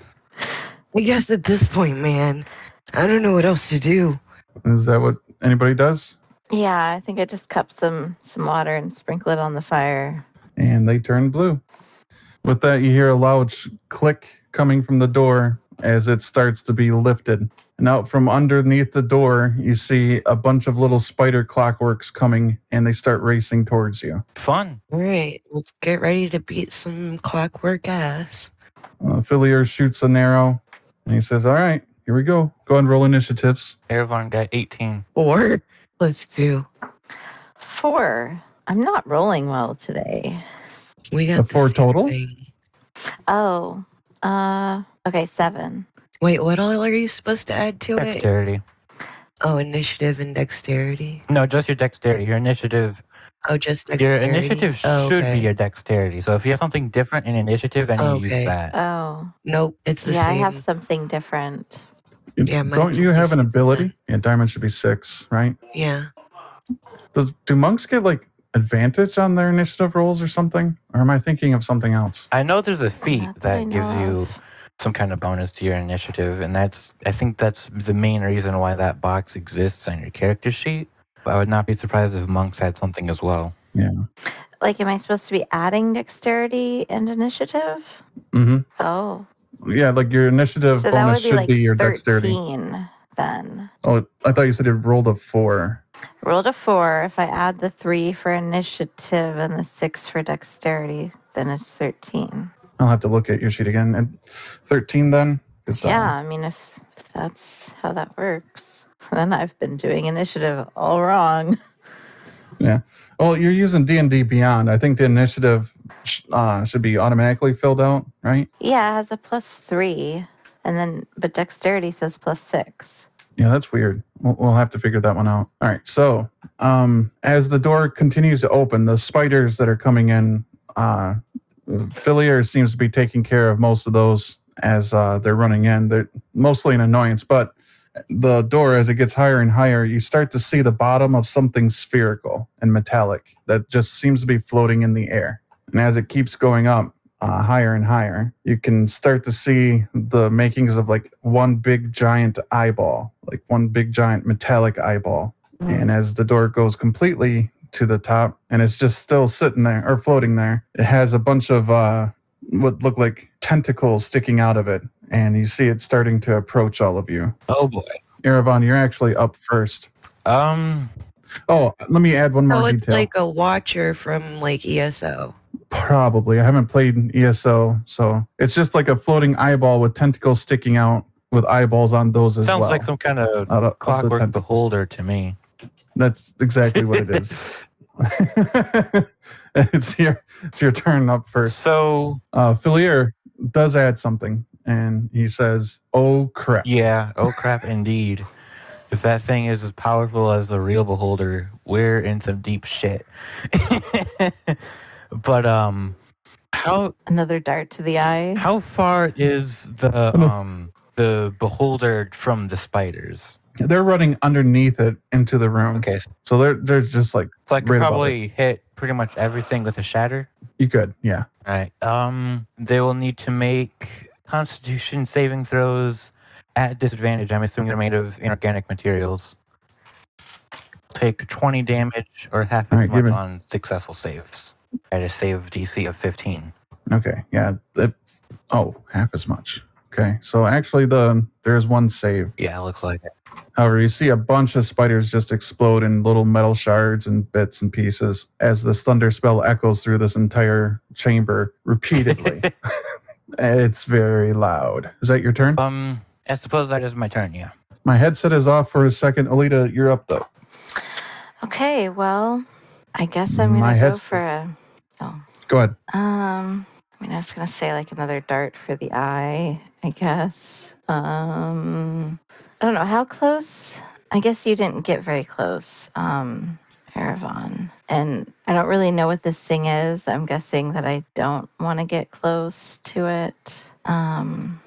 I guess at this point, man, I don't know what else to do. Is that what anybody does? Yeah, I think I just cup some water and sprinkle it on the fire. And they turn blue. With that, you hear a loud click coming from the door as it starts to be lifted. And out from underneath the door, you see a bunch of little spider clockworks coming, and they start racing towards you. Fun. All right, let's get ready to beat some clockwork ass. Fillier shoots an arrow, and he says, all right, here we go. Go ahead and roll initiatives. Erevan got 18. 4. Let's do. 4. I'm not rolling well today. We got A the 4 same total? thing. Oh, okay, 7. Wait, what all are you supposed to add to it? Dexterity. Oh, initiative and dexterity. No, just your dexterity. Your initiative. Oh, just dexterity. Your initiative Oh, should okay. be your dexterity. So if you have something different in initiative, then you use Okay. that. Oh, Nope, it's the yeah, same. I have something different. Yeah, mine's Don't you only have an 6 ability? then. Yeah, diamond should be 6, right? Yeah. Do monks get like advantage on their initiative rolls or something? Or am I thinking of something else? I know there's a feat Not that I that gives know you of. some kind of bonus to your initiative, and I think that's the main reason why that box exists on your character sheet. But I would not be surprised if monks had something as well. Yeah. Like, am I supposed to be adding dexterity and initiative? Mm-hmm. Oh, Yeah, like your initiative so that bonus would be should like be your 13 dexterity. then. Oh, I thought you said it rolled a 4. Rolled a 4. If I add the 3 for initiative and the 6 for dexterity, then it's 13. I'll have to look at your sheet again. And 13 then? 'Cause, Yeah, I mean, if that's how that works, then I've been doing initiative all wrong. Well, you're using D&D Beyond. I think the initiative should be automatically filled out, right? Yeah, it has a +3, and then but dexterity says +6. Yeah, that's weird. We'll have to figure that one out. All right. So, as the door continues to open, the spiders that are coming in, Fillier seems to be taking care of most of those as they're running in. They're mostly an annoyance, but the door, as it gets higher and higher, you start to see the bottom of something spherical and metallic that just seems to be floating in the air. And as it keeps going up higher and higher, you can start to see the makings of like one big giant eyeball, like one big giant metallic eyeball. And as the door goes completely to the top and it's just still sitting there or floating there, it has a bunch of what look like tentacles sticking out of it. And you see it starting to approach all of you. Oh boy. Erevan, you're actually up first. Oh, let me add one more Oh, it's detail. like a watcher from like ESO. Probably. I haven't played ESO, so it's just like a floating eyeball with tentacles sticking out with eyeballs on those as Sounds well. like some kind of Out of the clockwork tentacles. beholder to me. That's exactly what it is. It's your turn up first. So Fillier does add something, and he says, "Oh crap!" yeah, oh crap, indeed. If that thing is as powerful as the real beholder, we're in some deep shit. But how Another dart to the eye. how far is the beholder from the spiders? They're running underneath it into the room. Okay, so So they're just like I could right above it. probably hit pretty much everything with a shatter. You could, yeah. All right. They will need to make Constitution saving throws at disadvantage. I'm assuming they're made of inorganic materials. Take 20 damage or half All as right, give much it- on successful saves. At a save DC of 15. Okay, yeah. Half as much. Okay, so actually there's one save. Yeah, it looks like it. However, you see a bunch of spiders just explode in little metal shards and bits and pieces as this thunder spell echoes through this entire chamber repeatedly. It's very loud. Is that your turn? I suppose that is my turn, yeah. My headset is off for a second. Alita, you're up though. Okay, well, I guess I'm My gonna go head's- for a. Oh, Go ahead. I mean, I was gonna say like another dart for the eye. I guess. I don't know how close. I guess you didn't get very close, Eravon. And I don't really know what this thing is. I'm guessing that I don't want to get close to it. I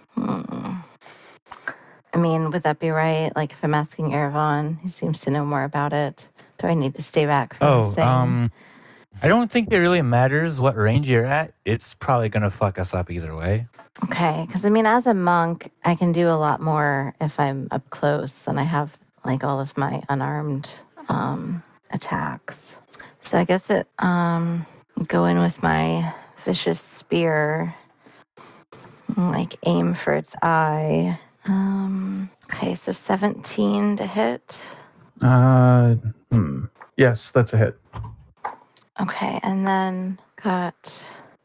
mean, would that be right? Like, if I'm asking Eravon, he seems to know more about it. Do I need to stay back from this thing? I don't think it really matters what range you're at. It's probably gonna fuck us up either way. Okay, because I mean, as a monk, I can do a lot more if I'm up close and I have like all of my unarmed attacks. So I guess it go in with my vicious spear, and, like aim for its eye. Okay, so 17 to hit. Yes, that's a hit. Okay, and then got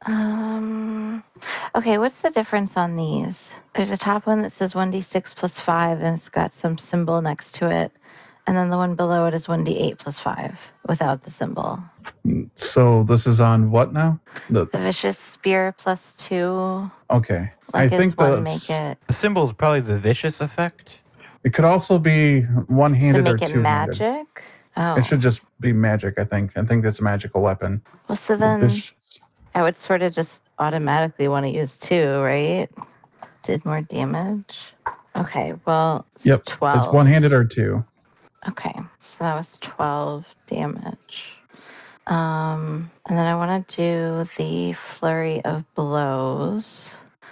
okay, what's the difference on these? There's a top one that says 1d6 plus 5 and it's got some symbol next to it. And then the one below it is 1d8 plus 5 without the symbol. So this is on what now? The vicious spear plus 2. Okay. Like, I is think one make it The symbol is probably the vicious effect. it could also be to one-handed or make it two-handed. magic? Oh, It should just be magic, I think. I think that's a magical weapon. well, so The then vis- I would sort of just automatically want to use 2, right? Did more damage. Okay, well, so Yep, 12. It's one-handed or two. Okay, so that was 12 damage. And then I want to do the flurry of blows.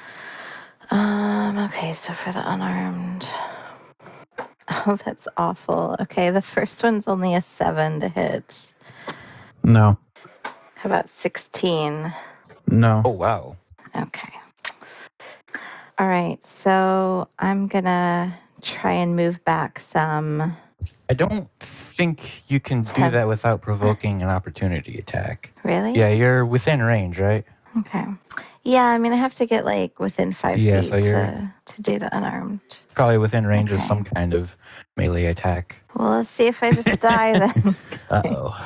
Okay, so for the unarmed. Oh, that's awful. Okay, the first one's only a 7 to hit. No. How about 16? No. Oh wow. Okay. All right, so I'm gonna try and move back some. I don't think you can do that without provoking an opportunity attack. Really? Yeah, you're within range, right? Okay. Yeah, I mean, I have to get like within 5 Yeah, feet so you're- to do the unarmed. Probably within range of Okay. some kind of melee attack. Well, let's see if I just die then. Uh-oh.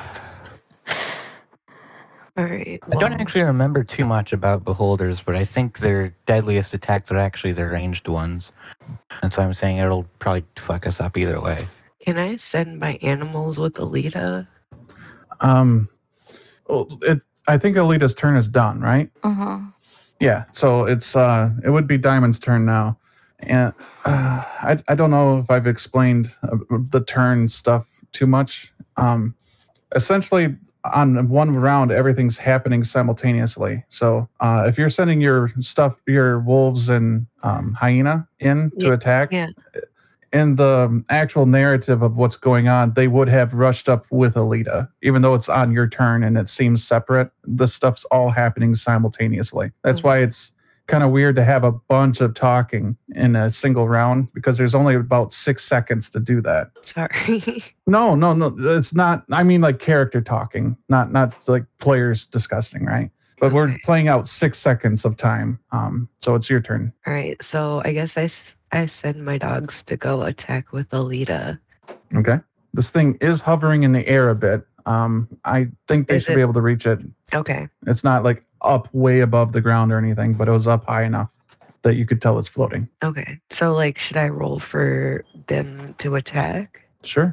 All right. I don't well, actually remember too much about beholders, but I think their deadliest attacks are actually their ranged ones. And so I'm saying it'll probably fuck us up either way. Can I send my animals with Alita? I think Alita's turn is done, right? Mm-hmm. Yeah. So it would be Diamond's turn now, and I don't know if I've explained the turn stuff too much. Essentially, on one round, everything's happening simultaneously. So if you're sending your wolves and hyena in to attack, Yeah. in the actual narrative of what's going on, they would have rushed up with Alita, even though it's on your turn and it seems separate. This stuff's all happening simultaneously. That's why it's kind of weird to have a bunch of talking in a single round, because there's only about 6 seconds to do that. Sorry. No, it's not. I mean, like character talking, not like players discussing, right? But we're Okay. playing out 6 seconds of time. So it's your turn. All right. So I guess I send my dogs to go attack with Alita. Okay. This thing is hovering in the air a bit. I think they Is should it- be able to reach it. Okay. It's not like up way above the ground or anything, but it was up high enough. that you could tell it's floating. Okay. So like, should I roll for them to attack? Sure.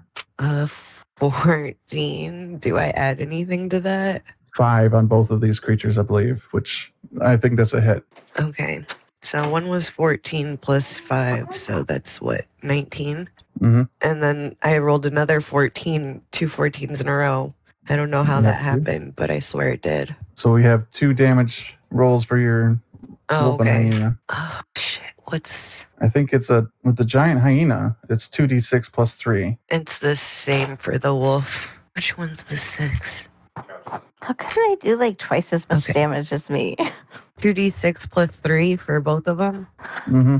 14. Do I add anything to that? 5 on both of these creatures, I believe, which I think that's a hit. Okay. So one was 14 plus 5, so that's what, 19? Mm-hmm. And then I rolled another 14, 2 14s in a row. I don't know how You that have two? happened, but I swear it did. So we have 2 damage rolls for your Oh, wolf and okay. hyena. Oh, shit. I think it's with the giant hyena, it's 2d6 plus 3. It's the same for the wolf. Which one's the 6? How can they do like twice as much Okay. damage as me? 2d6 plus 3 for both of them. Mm-hmm.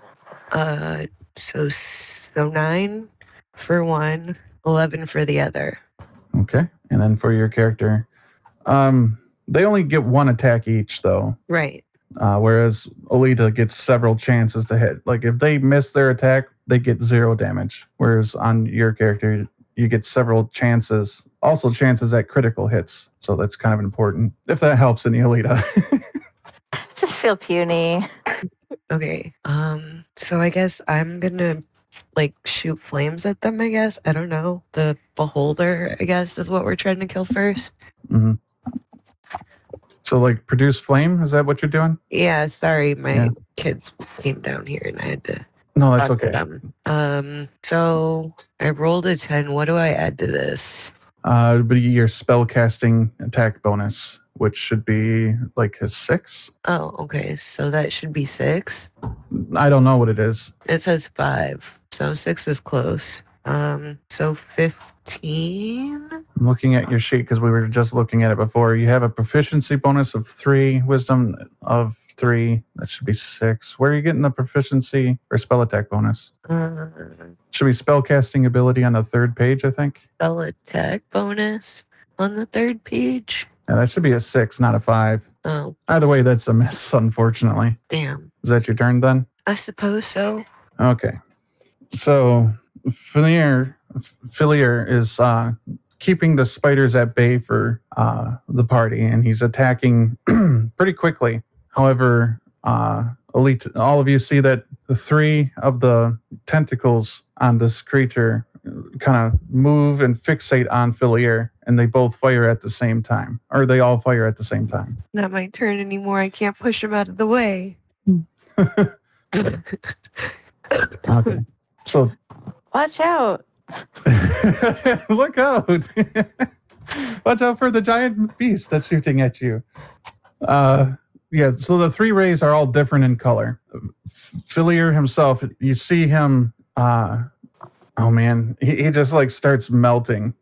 So 9 for one, 11 for the other. Okay. And then for your character, they only get 1 attack each, though. Right. Whereas Olita gets several chances to hit. Like if they miss their attack, they get 0 damage. Whereas on your character, you get several chances, also chances at critical hits. So that's kind of important. If that helps any Olita. I just feel puny. Okay. So I guess I'm gonna like shoot flames at them, I guess. I don't know. The beholder, I guess, is what we're trying to kill first. Mm-hmm. So like produce flame, is that what you're doing? Yeah, sorry, my Yeah. kids came down here and I had to No, that's talk to okay. them. So I rolled a 10. What do I add to this? It'd be your spell casting attack bonus, which should be like a 6. Oh, okay. So that should be 6. I don't know what it is. It says 5. So 6 is close. So 15. I'm looking at your sheet because we were just looking at it before. You have a proficiency bonus of 3, wisdom of 3. That should be 6. Where are you getting the proficiency or spell attack bonus? Should be spell casting ability on the 3rd page, I think. Spell attack bonus on the 3rd page. Yeah, that should be a 6, not a 5. Oh, Either way, that's a miss, unfortunately. damn. Is that your turn then? I suppose so. Okay. So Filier is keeping the spiders at bay for the party, and he's attacking pretty quickly. However, Elite, all of you see that the 3 of the tentacles on this creature kind of move and fixate on Filier, and they both fire at the same time, or they all fire at the same time. Not my turn anymore. I can't push him out of the way. Okay. So Watch out. look out. Watch out for the giant beast that's shooting at you. Yeah, so the 3 rays are all different in color. Filier himself, you see him, oh man, he just like starts melting.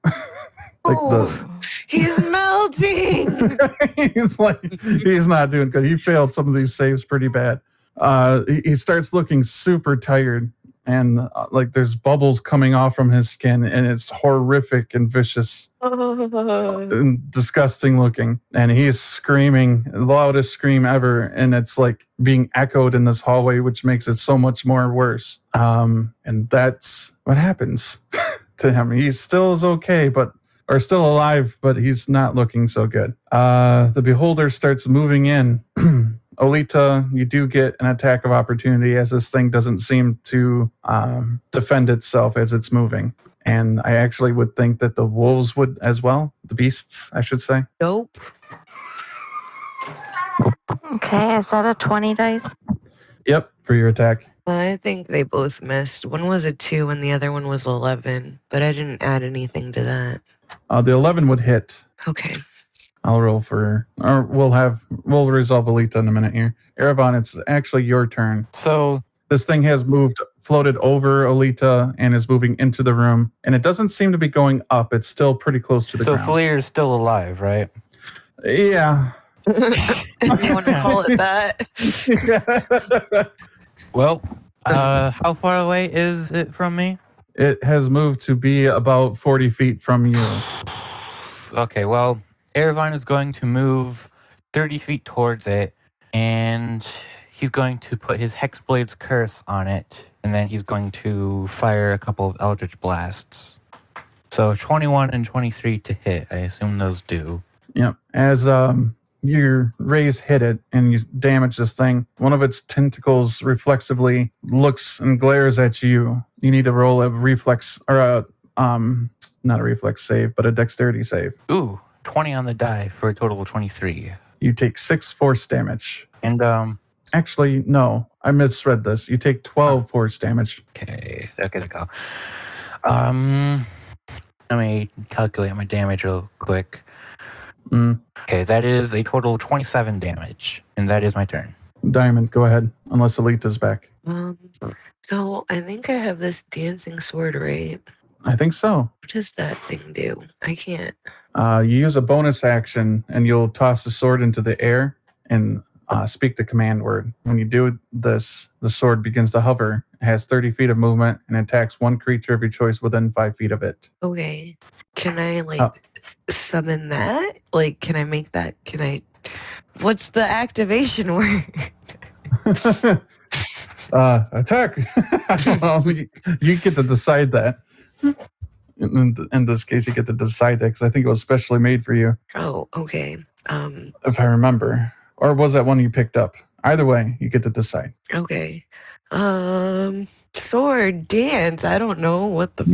He's melting. He's not doing good. He failed some of these saves pretty bad. He starts looking super tired, and like there's bubbles coming off from his skin, and it's horrific and vicious and disgusting looking. And he's screaming, the loudest scream ever, and it's like being echoed in this hallway, which makes it so much more worse. And that's what happens to him. He still is okay, or still alive, but he's not looking so good. The beholder starts moving in. Olita, you do get an attack of opportunity as this thing doesn't seem to defend itself as it's moving. And I actually would think that the wolves would as well. The beasts, I should say. Nope. Okay, is that a 20 dice? Yep, for your attack. I think they both missed. One was a 2 and the other one was 11, but I didn't add anything to that. The 11 would hit. Okay. I'll roll for, or we'll resolve Olita in a minute here. Erevan, it's actually your turn. So This thing has floated over Olita and is moving into the room. And it doesn't seem to be going up. It's still pretty close to the ground. Fleer is still alive, right? Yeah. If you want to call it that. Well, how far away is it from me? It has moved to be about 40 feet from you. Okay, well, Erevan is going to move 30 feet towards it, and he's going to put his Hexblade's Curse on it, and then he's going to fire a couple of Eldritch Blasts. So 21 and 23 to hit. I assume those do. Yep. As your rays hit it and you damage this thing. One of its tentacles reflexively looks and glares at you. You need to roll a reflex or not a reflex save, but a dexterity save. Ooh, 20 on the die for a total of 23. You take 6 force damage. And Actually, no, I misread this. You take 12 force damage. okay, there go. Let me calculate my damage real quick. Okay, that is a total of 27 damage, and that is my turn. Diamond, go ahead, unless Alita's back. So I think I have this dancing sword, right? I think so. What does that thing do? I can't. You use a bonus action, and you'll toss the sword into the air and speak the command word. When you do this, the sword begins to hover, has 30 feet of movement, and attacks one creature of your choice within 5 feet of it. Okay. Can I summon that? Like, can I make that? What's the activation word? Attack! I don't know. You get to decide that. In this case, you get to decide that because I think it was specially made for you. Oh, okay. If I remember. Or was that one you picked up? Either way, you get to decide. Okay. Sword dance. I don't know what the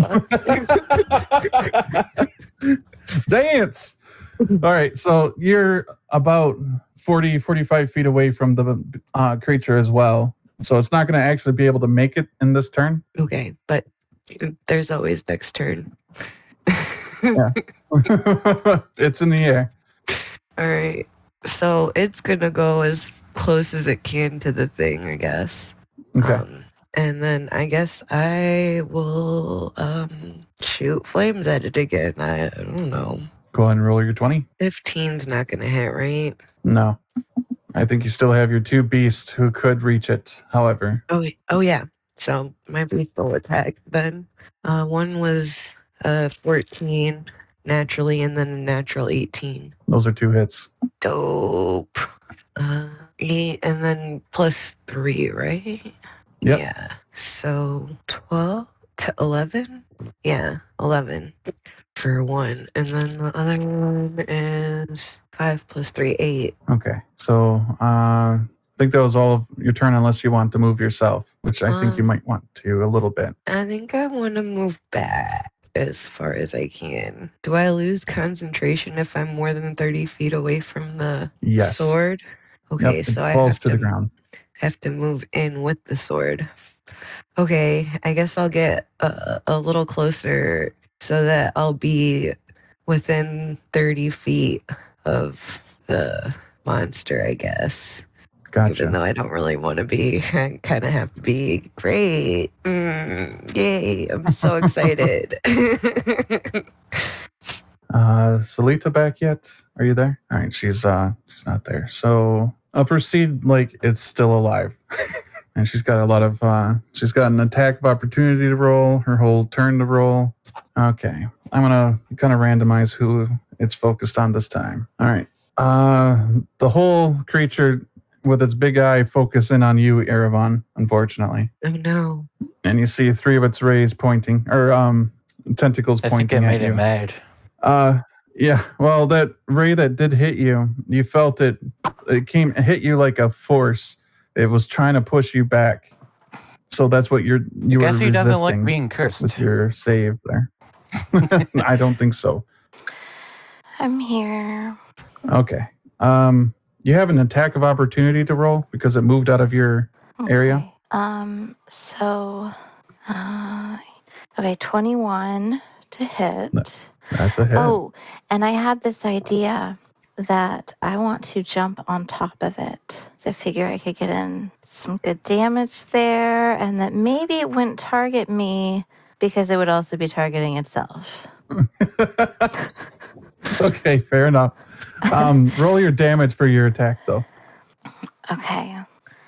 fuck. Dance! All right, so you're about 40, 45 feet away from the creature as well. So it's not going to actually be able to make it in this turn. Okay, but there's always next turn. Yeah. It's in the air. All right. So it's going to go as close as it can to the thing, I guess. Okay. And then I guess I will shoot flames at it again. I don't know. Go ahead and roll your 20. 15's not going to hit, right? No. I think you still have your 2 beasts who could reach it, however. Oh yeah. So my beast will attack then. One was 14 naturally, and then a natural 18. Those are 2 hits. Dope. 8 and then plus 3, right? Yep. Yeah. So 12 to 11? Yeah, 11 for one. And then the other one is 5 plus 3, 8. Okay. So I think that was all of your turn unless you want to move yourself, which I think you might want to a little bit. I think I want to move back as far as I can. Do I lose concentration if I'm more than 30 feet away from the Yes. sword? Okay, Yep, so it I falls to the ground. have to move in with the sword. Okay, I guess I'll get a little closer so that I'll be within 30 feet of the monster, I guess. Gotcha. Even though I don't really want to be, I kind of have to be. Great. Yay, I'm so excited. Salita back yet? Are you there? All right, she's not there. So I'll proceed like it's still alive. And she's got she's got an attack of opportunity to roll, her whole turn to roll. Okay, I'm gonna kind of randomize who it's focused on this time. All right, the whole creature with its big eye focusing on you, Erevan, unfortunately. Oh no. And you see 3 of its rays pointing, or tentacles I pointing think it at made you. it mad. Yeah, well, that ray that did hit you, you felt it hit you like a force. It was trying to push you back. So that's what you were Guess he doesn't like resisting being cursed. with your save there. I don't think so. I'm here. Okay. You have an attack of opportunity to roll because it moved out of your area. Okay, 21 to hit. That's a hit. Oh, and I had this idea that I want to jump on top of it. I figure I could get in some good damage there, and that maybe it wouldn't target me because it would also be targeting itself. Okay, fair enough. Roll your damage for your attack, though. Okay.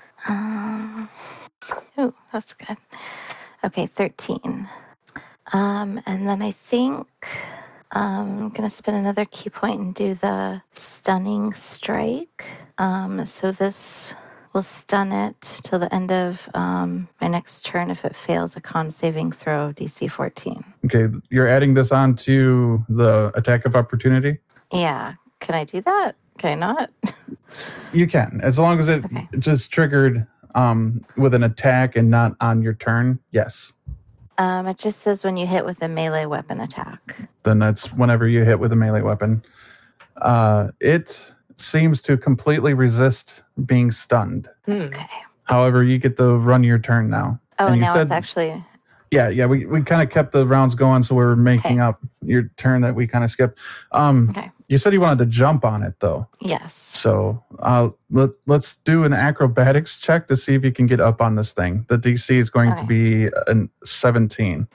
Oh, that's good. Okay, 13. And then I think I'm going to spend another key point and do the stunning strike. So this will stun it till the end of my next turn if it fails a con saving throw DC 14. Okay, you're adding this on to the attack of opportunity? Yeah. Can I do that? Okay, not. You can, as long as it Okay. just triggered with an attack and not on your turn. Yes, It just says when you hit with a melee weapon attack. then that's whenever you hit with a melee weapon. It seems to completely resist being stunned. Okay. However, you get to run your turn now. Oh, And you now it's said- actually. Yeah. We kind of kept the rounds going, so we're making Okay. up your turn that we kind of skipped. Okay. You said you wanted to jump on it though, Yes. so let's do an acrobatics check to see if you can get up on this thing. The DC is going to Okay. be a 17.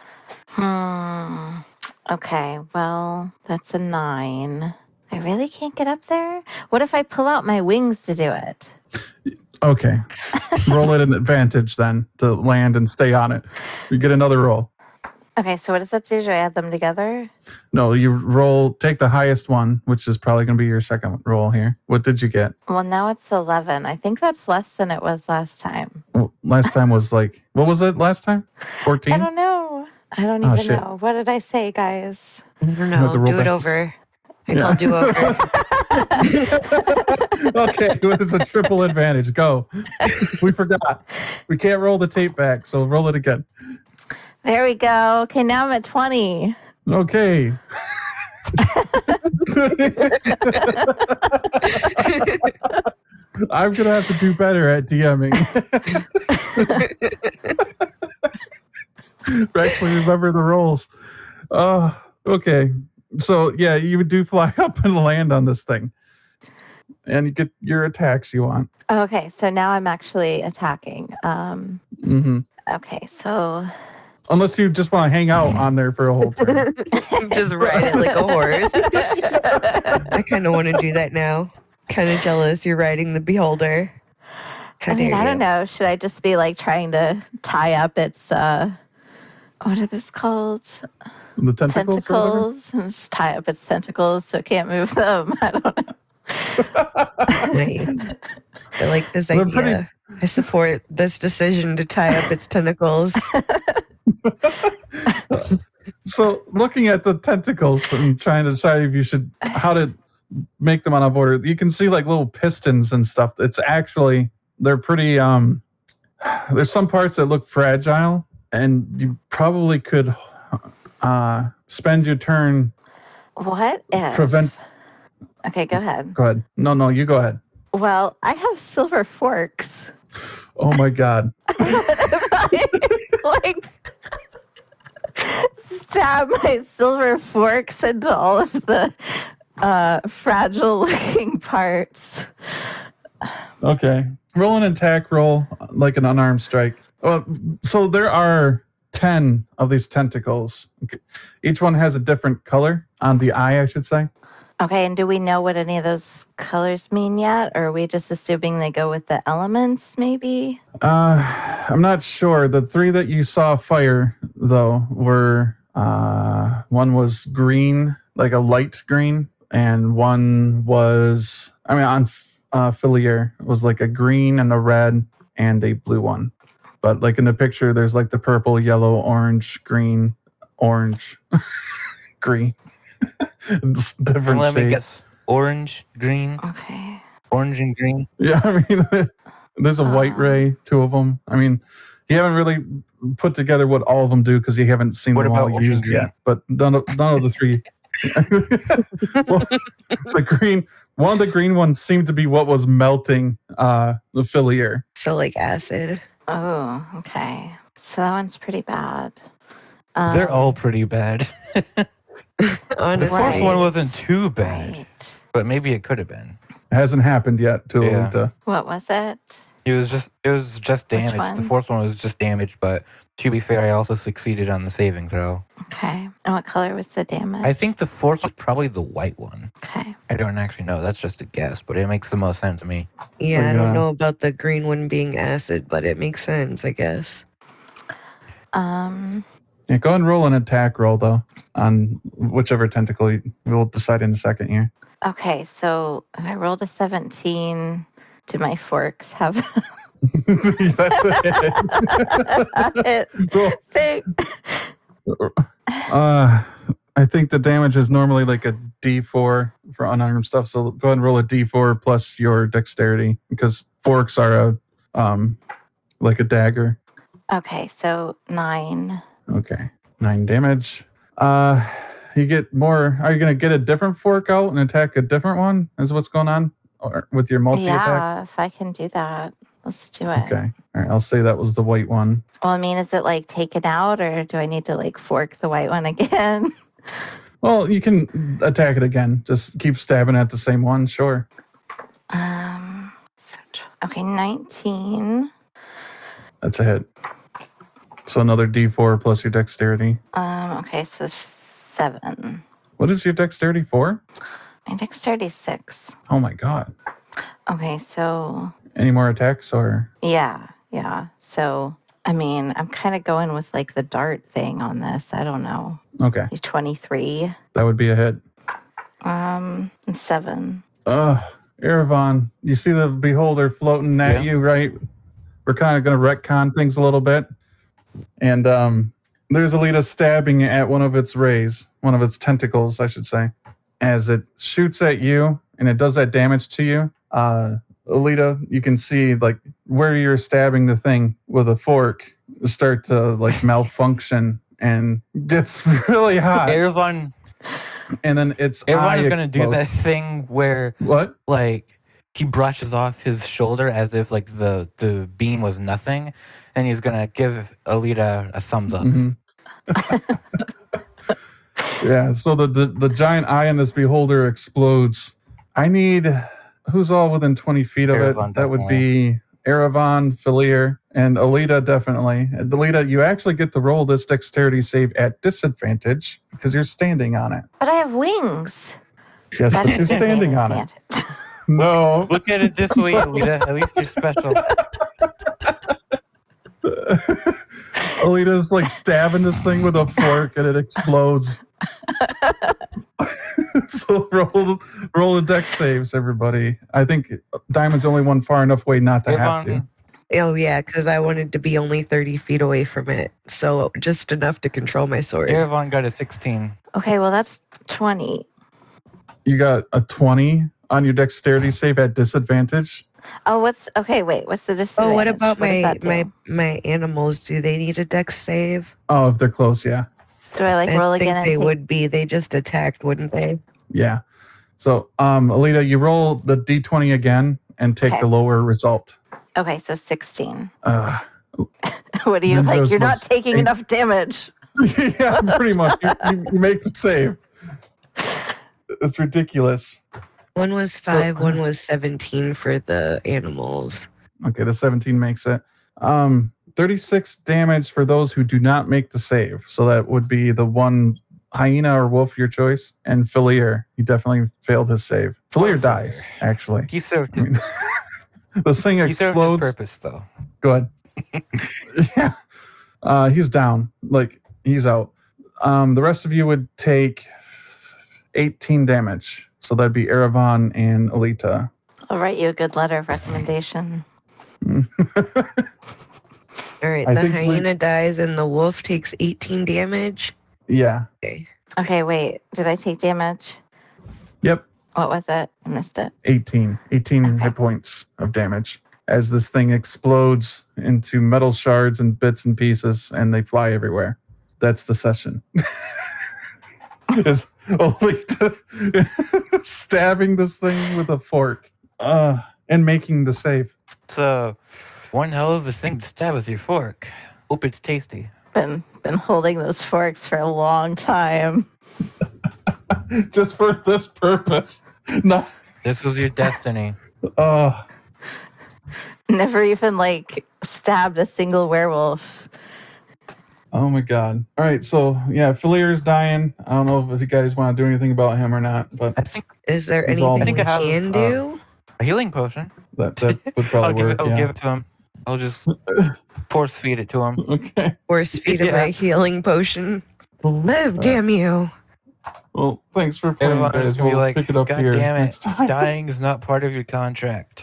Okay. Well, that's a 9. I really can't get up there. What if I pull out my wings to do it? Okay, roll it an advantage then to land and stay on it. You get another roll. Okay. So what does that do? Do I add them together? No, you take the highest one, which is probably going to be your second roll here. What did you get? Well, now it's 11. I think that's less than it was last time. Well, last time was like, what was it last time? 14? I don't know. I don't Oh, even shit. know. What did I say, guys? I don't You have to know. roll Do it back. over. I Yeah. call do over. Okay, it's a triple advantage. Go. We forgot. We can't roll the tape back, so roll it again. There we go. Okay, now I'm at 20. Okay. I'm gonna have to do better at DMing. Actually, remember the rolls. Okay. So yeah, you would do fly up and land on this thing, and you get your attacks you want. Okay, so now I'm actually attacking. Hmm Okay, so Unless you just want to hang out on there for a whole turn. Just ride it like a horse. I kind of want to do that now. Kind of jealous. You're riding the beholder. How I mean, dare I you? don't know. Should I just be like trying to tie up its what are this called? The tentacles. Or whatever? Tentacles, and just tie up its tentacles so it can't move them. I don't know. Nice. I like this They're idea. pretty- I support this decision to tie up its tentacles. So looking at the tentacles and trying to decide if you should how to make them on a border, you can see like little pistons and stuff. It's actually they're pretty there's some parts that look fragile, and you probably could spend your turn. What if? Prevent- Okay, go ahead. Go ahead. No, you go ahead. Well, I have silver forks. Oh my god. Like stab my silver forks into all of the fragile looking parts. Okay. Roll an attack roll like an unarmed strike. So there are 10 of these tentacles. Each one has a different color on the eye, I should say. Okay, and do we know what any of those colors mean yet? Or are we just assuming they go with the elements, maybe? I'm not sure. The 3 that you saw fire, though, were one was green, like a light green, and one was, on Filier, was like a green and a red and a blue one. But like in the picture, there's like the purple, yellow, orange, green, orange, green. It's different Let me shades. guess. Orange, green, Okay. orange and green. Yeah, there's a white ray, 2 of them. You haven't really put together what all of them do because you haven't seen What them about all orange and used green? yet. But none of the 3. Well, one of the green ones seemed to be what was melting the Filier. So like acid. Oh, okay. So that one's pretty bad. They're all pretty bad. The Honestly. fourth Right. one wasn't too bad, Right. but maybe it could have been. It hasn't happened yet to Yeah. Alita. What was it? It was just damaged. The one? fourth one was just damaged, but to be fair, I also succeeded on the saving throw. Okay. And what color was the damage? I think the fourth was probably the white one. Okay. I don't actually know. That's just a guess, but it makes the most sense to me. Yeah, So, I yeah. don't know about the green one being acid, but it makes sense, I guess. Yeah, go ahead and roll an attack roll, though, on whichever tentacle we'll decide in a second here. Okay, so if I rolled a 17, do my forks have That's it. it? Roll. They- I think the damage is normally like a D4 for unarmed stuff. So go ahead and roll a d4 plus your dexterity because forks are like a dagger. Okay, so 9. Okay, 9 damage. You get more. Are you gonna get a different fork out and attack a different one? Is what's going on, or with your multi attack? Yeah, if I can do that, let's do it. Okay. All right. I'll say that was the white one. Well, I mean, is it like taken out, or do I need to like fork the white one again? Well, you can attack it again. Just keep stabbing at the same one. Sure. Okay, 19. That's a hit. So another d4 plus your dexterity. Okay, so 7. What is your dexterity for? My dexterity 6. Oh my god. Okay, so Any more attacks or? yeah. So I mean, I'm kind of going with like the dart thing on this. I don't know. Okay. 23. That would be a hit. 7. Erevan, you see the beholder floating at you, right? We're kind of going to retcon things a little bit. And there's Alita stabbing at one of its rays, one of its tentacles, I should say. As it shoots at you and it does that damage to you, Alita, you can see like where you're stabbing the thing with a fork start to like malfunction and gets really hot. Erevan And then its eye is gonna do that explodes. thing where What? like he brushes off his shoulder as if like the beam was nothing, and he's gonna give Alita a thumbs up. Mhm. Yeah, so the giant eye in this beholder explodes. I need who's all within 20 feet of Erevan, it? That would be Erevan, Phileer, and Alita definitely. And Alita, you actually get to roll this dexterity save at disadvantage because you're standing on it. But I have wings. Yes, That but you're gives me standing on it. advantage. No. Look at it this way, Alita. At least you're special. Alita's like stabbing this thing with a fork and it explodes. So roll the dex saves, everybody. I think Diamond's only one far enough away not to have to. Erevan, Oh yeah, because I wanted to be only 30 feet away from it, so just enough to control my sword. Erevan got a 16. Okay, well that's 20. You got a 20 on your dexterity save at disadvantage. Oh, what's the disadvantage? Oh, what about does that my do? my animals? Do they need a dex save? Oh, if they're close, yeah. Do I like roll I again? think And they take- would be. They just attacked, wouldn't they? Yeah. So, Alita, you roll the d20 again and take Okay. the lower result. Okay, so 16. What do you like? Ninjas You're not was taking 8. enough damage. Yeah, pretty much. You make the save. It's ridiculous. One was 5, one was 17 for the animals. Okay, the 17 makes it. 36 damage for those who do not make the save. So that would be the one hyena or wolf, your choice, and Phileer. He definitely failed his save. Phileer dies, actually. He served I his, mean, the thing he served his explodes. purpose, though. Go ahead. Yeah. He's down. Like, he's out. The rest of you would take 18 damage. So that'd be Erevan and Alita. I'll write you a good letter of recommendation. All right, I the think we- hyena dies and the wolf takes 18 damage. Yeah. Okay. Okay, wait. Did I take damage? Yep. What was it? I missed it. 18 hit points of damage as this thing explodes into metal shards and bits and pieces and they fly everywhere. That's the session. Is Alita stabbing this thing with a fork and making the save. So, one hell of a thing to stab with your fork. Hope it's tasty. Been holding those forks for a long time. Just for this purpose. No. This was your destiny. Never even like stabbed a single werewolf. Oh my god. All right, so yeah, Phileer's dying. I don't know if you guys want to do anything about him or not, but I think Is there He's all- anything I we think I have, can do? a healing potion. that would probably work. I'll Yeah. give it to him. I'll just force feed it to him. Okay. Force feed him Yeah. my healing potion. Live, damn you. Well, thanks for playing, Everyone's guys. just gonna be We'll like, pick it up God here damn it, next time. dying is not part of your contract.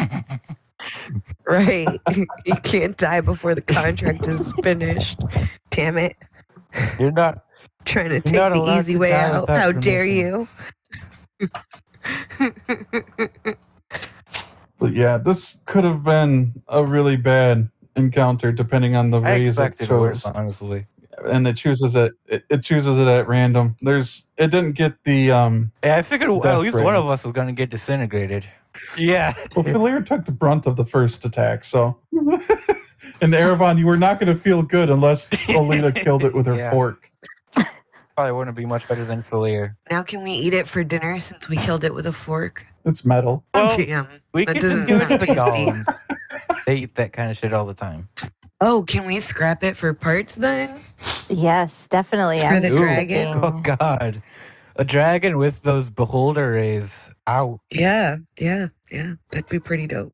Right. You can't die before the contract is finished. Damn it. You're not. Trying to take not the allowed easy to way die out. without How dare permission. you? But yeah, this could have been a really bad encounter depending on the I raise it expected worse, chose. honestly. And it chooses it chooses it at random. It didn't get the Yeah, I figured at Death least ray. one of us was gonna get disintegrated. Yeah. well, Phileer took the brunt of the first attack, so and Erebon, you were not gonna feel good unless Alita killed it with her Yeah. fork. Probably wouldn't be much better than Phileer. Now can we eat it for dinner since we killed it with a fork? It's metal. Well, Damn. we That could just doesn't give it to sound the tasty. golems. They eat that kind of shit all the time. Oh, can we scrap it for parts then? Yes, definitely. For I'm the just dragon? Oh thinking- god. A dragon with those beholder rays out. Yeah. That'd be pretty dope.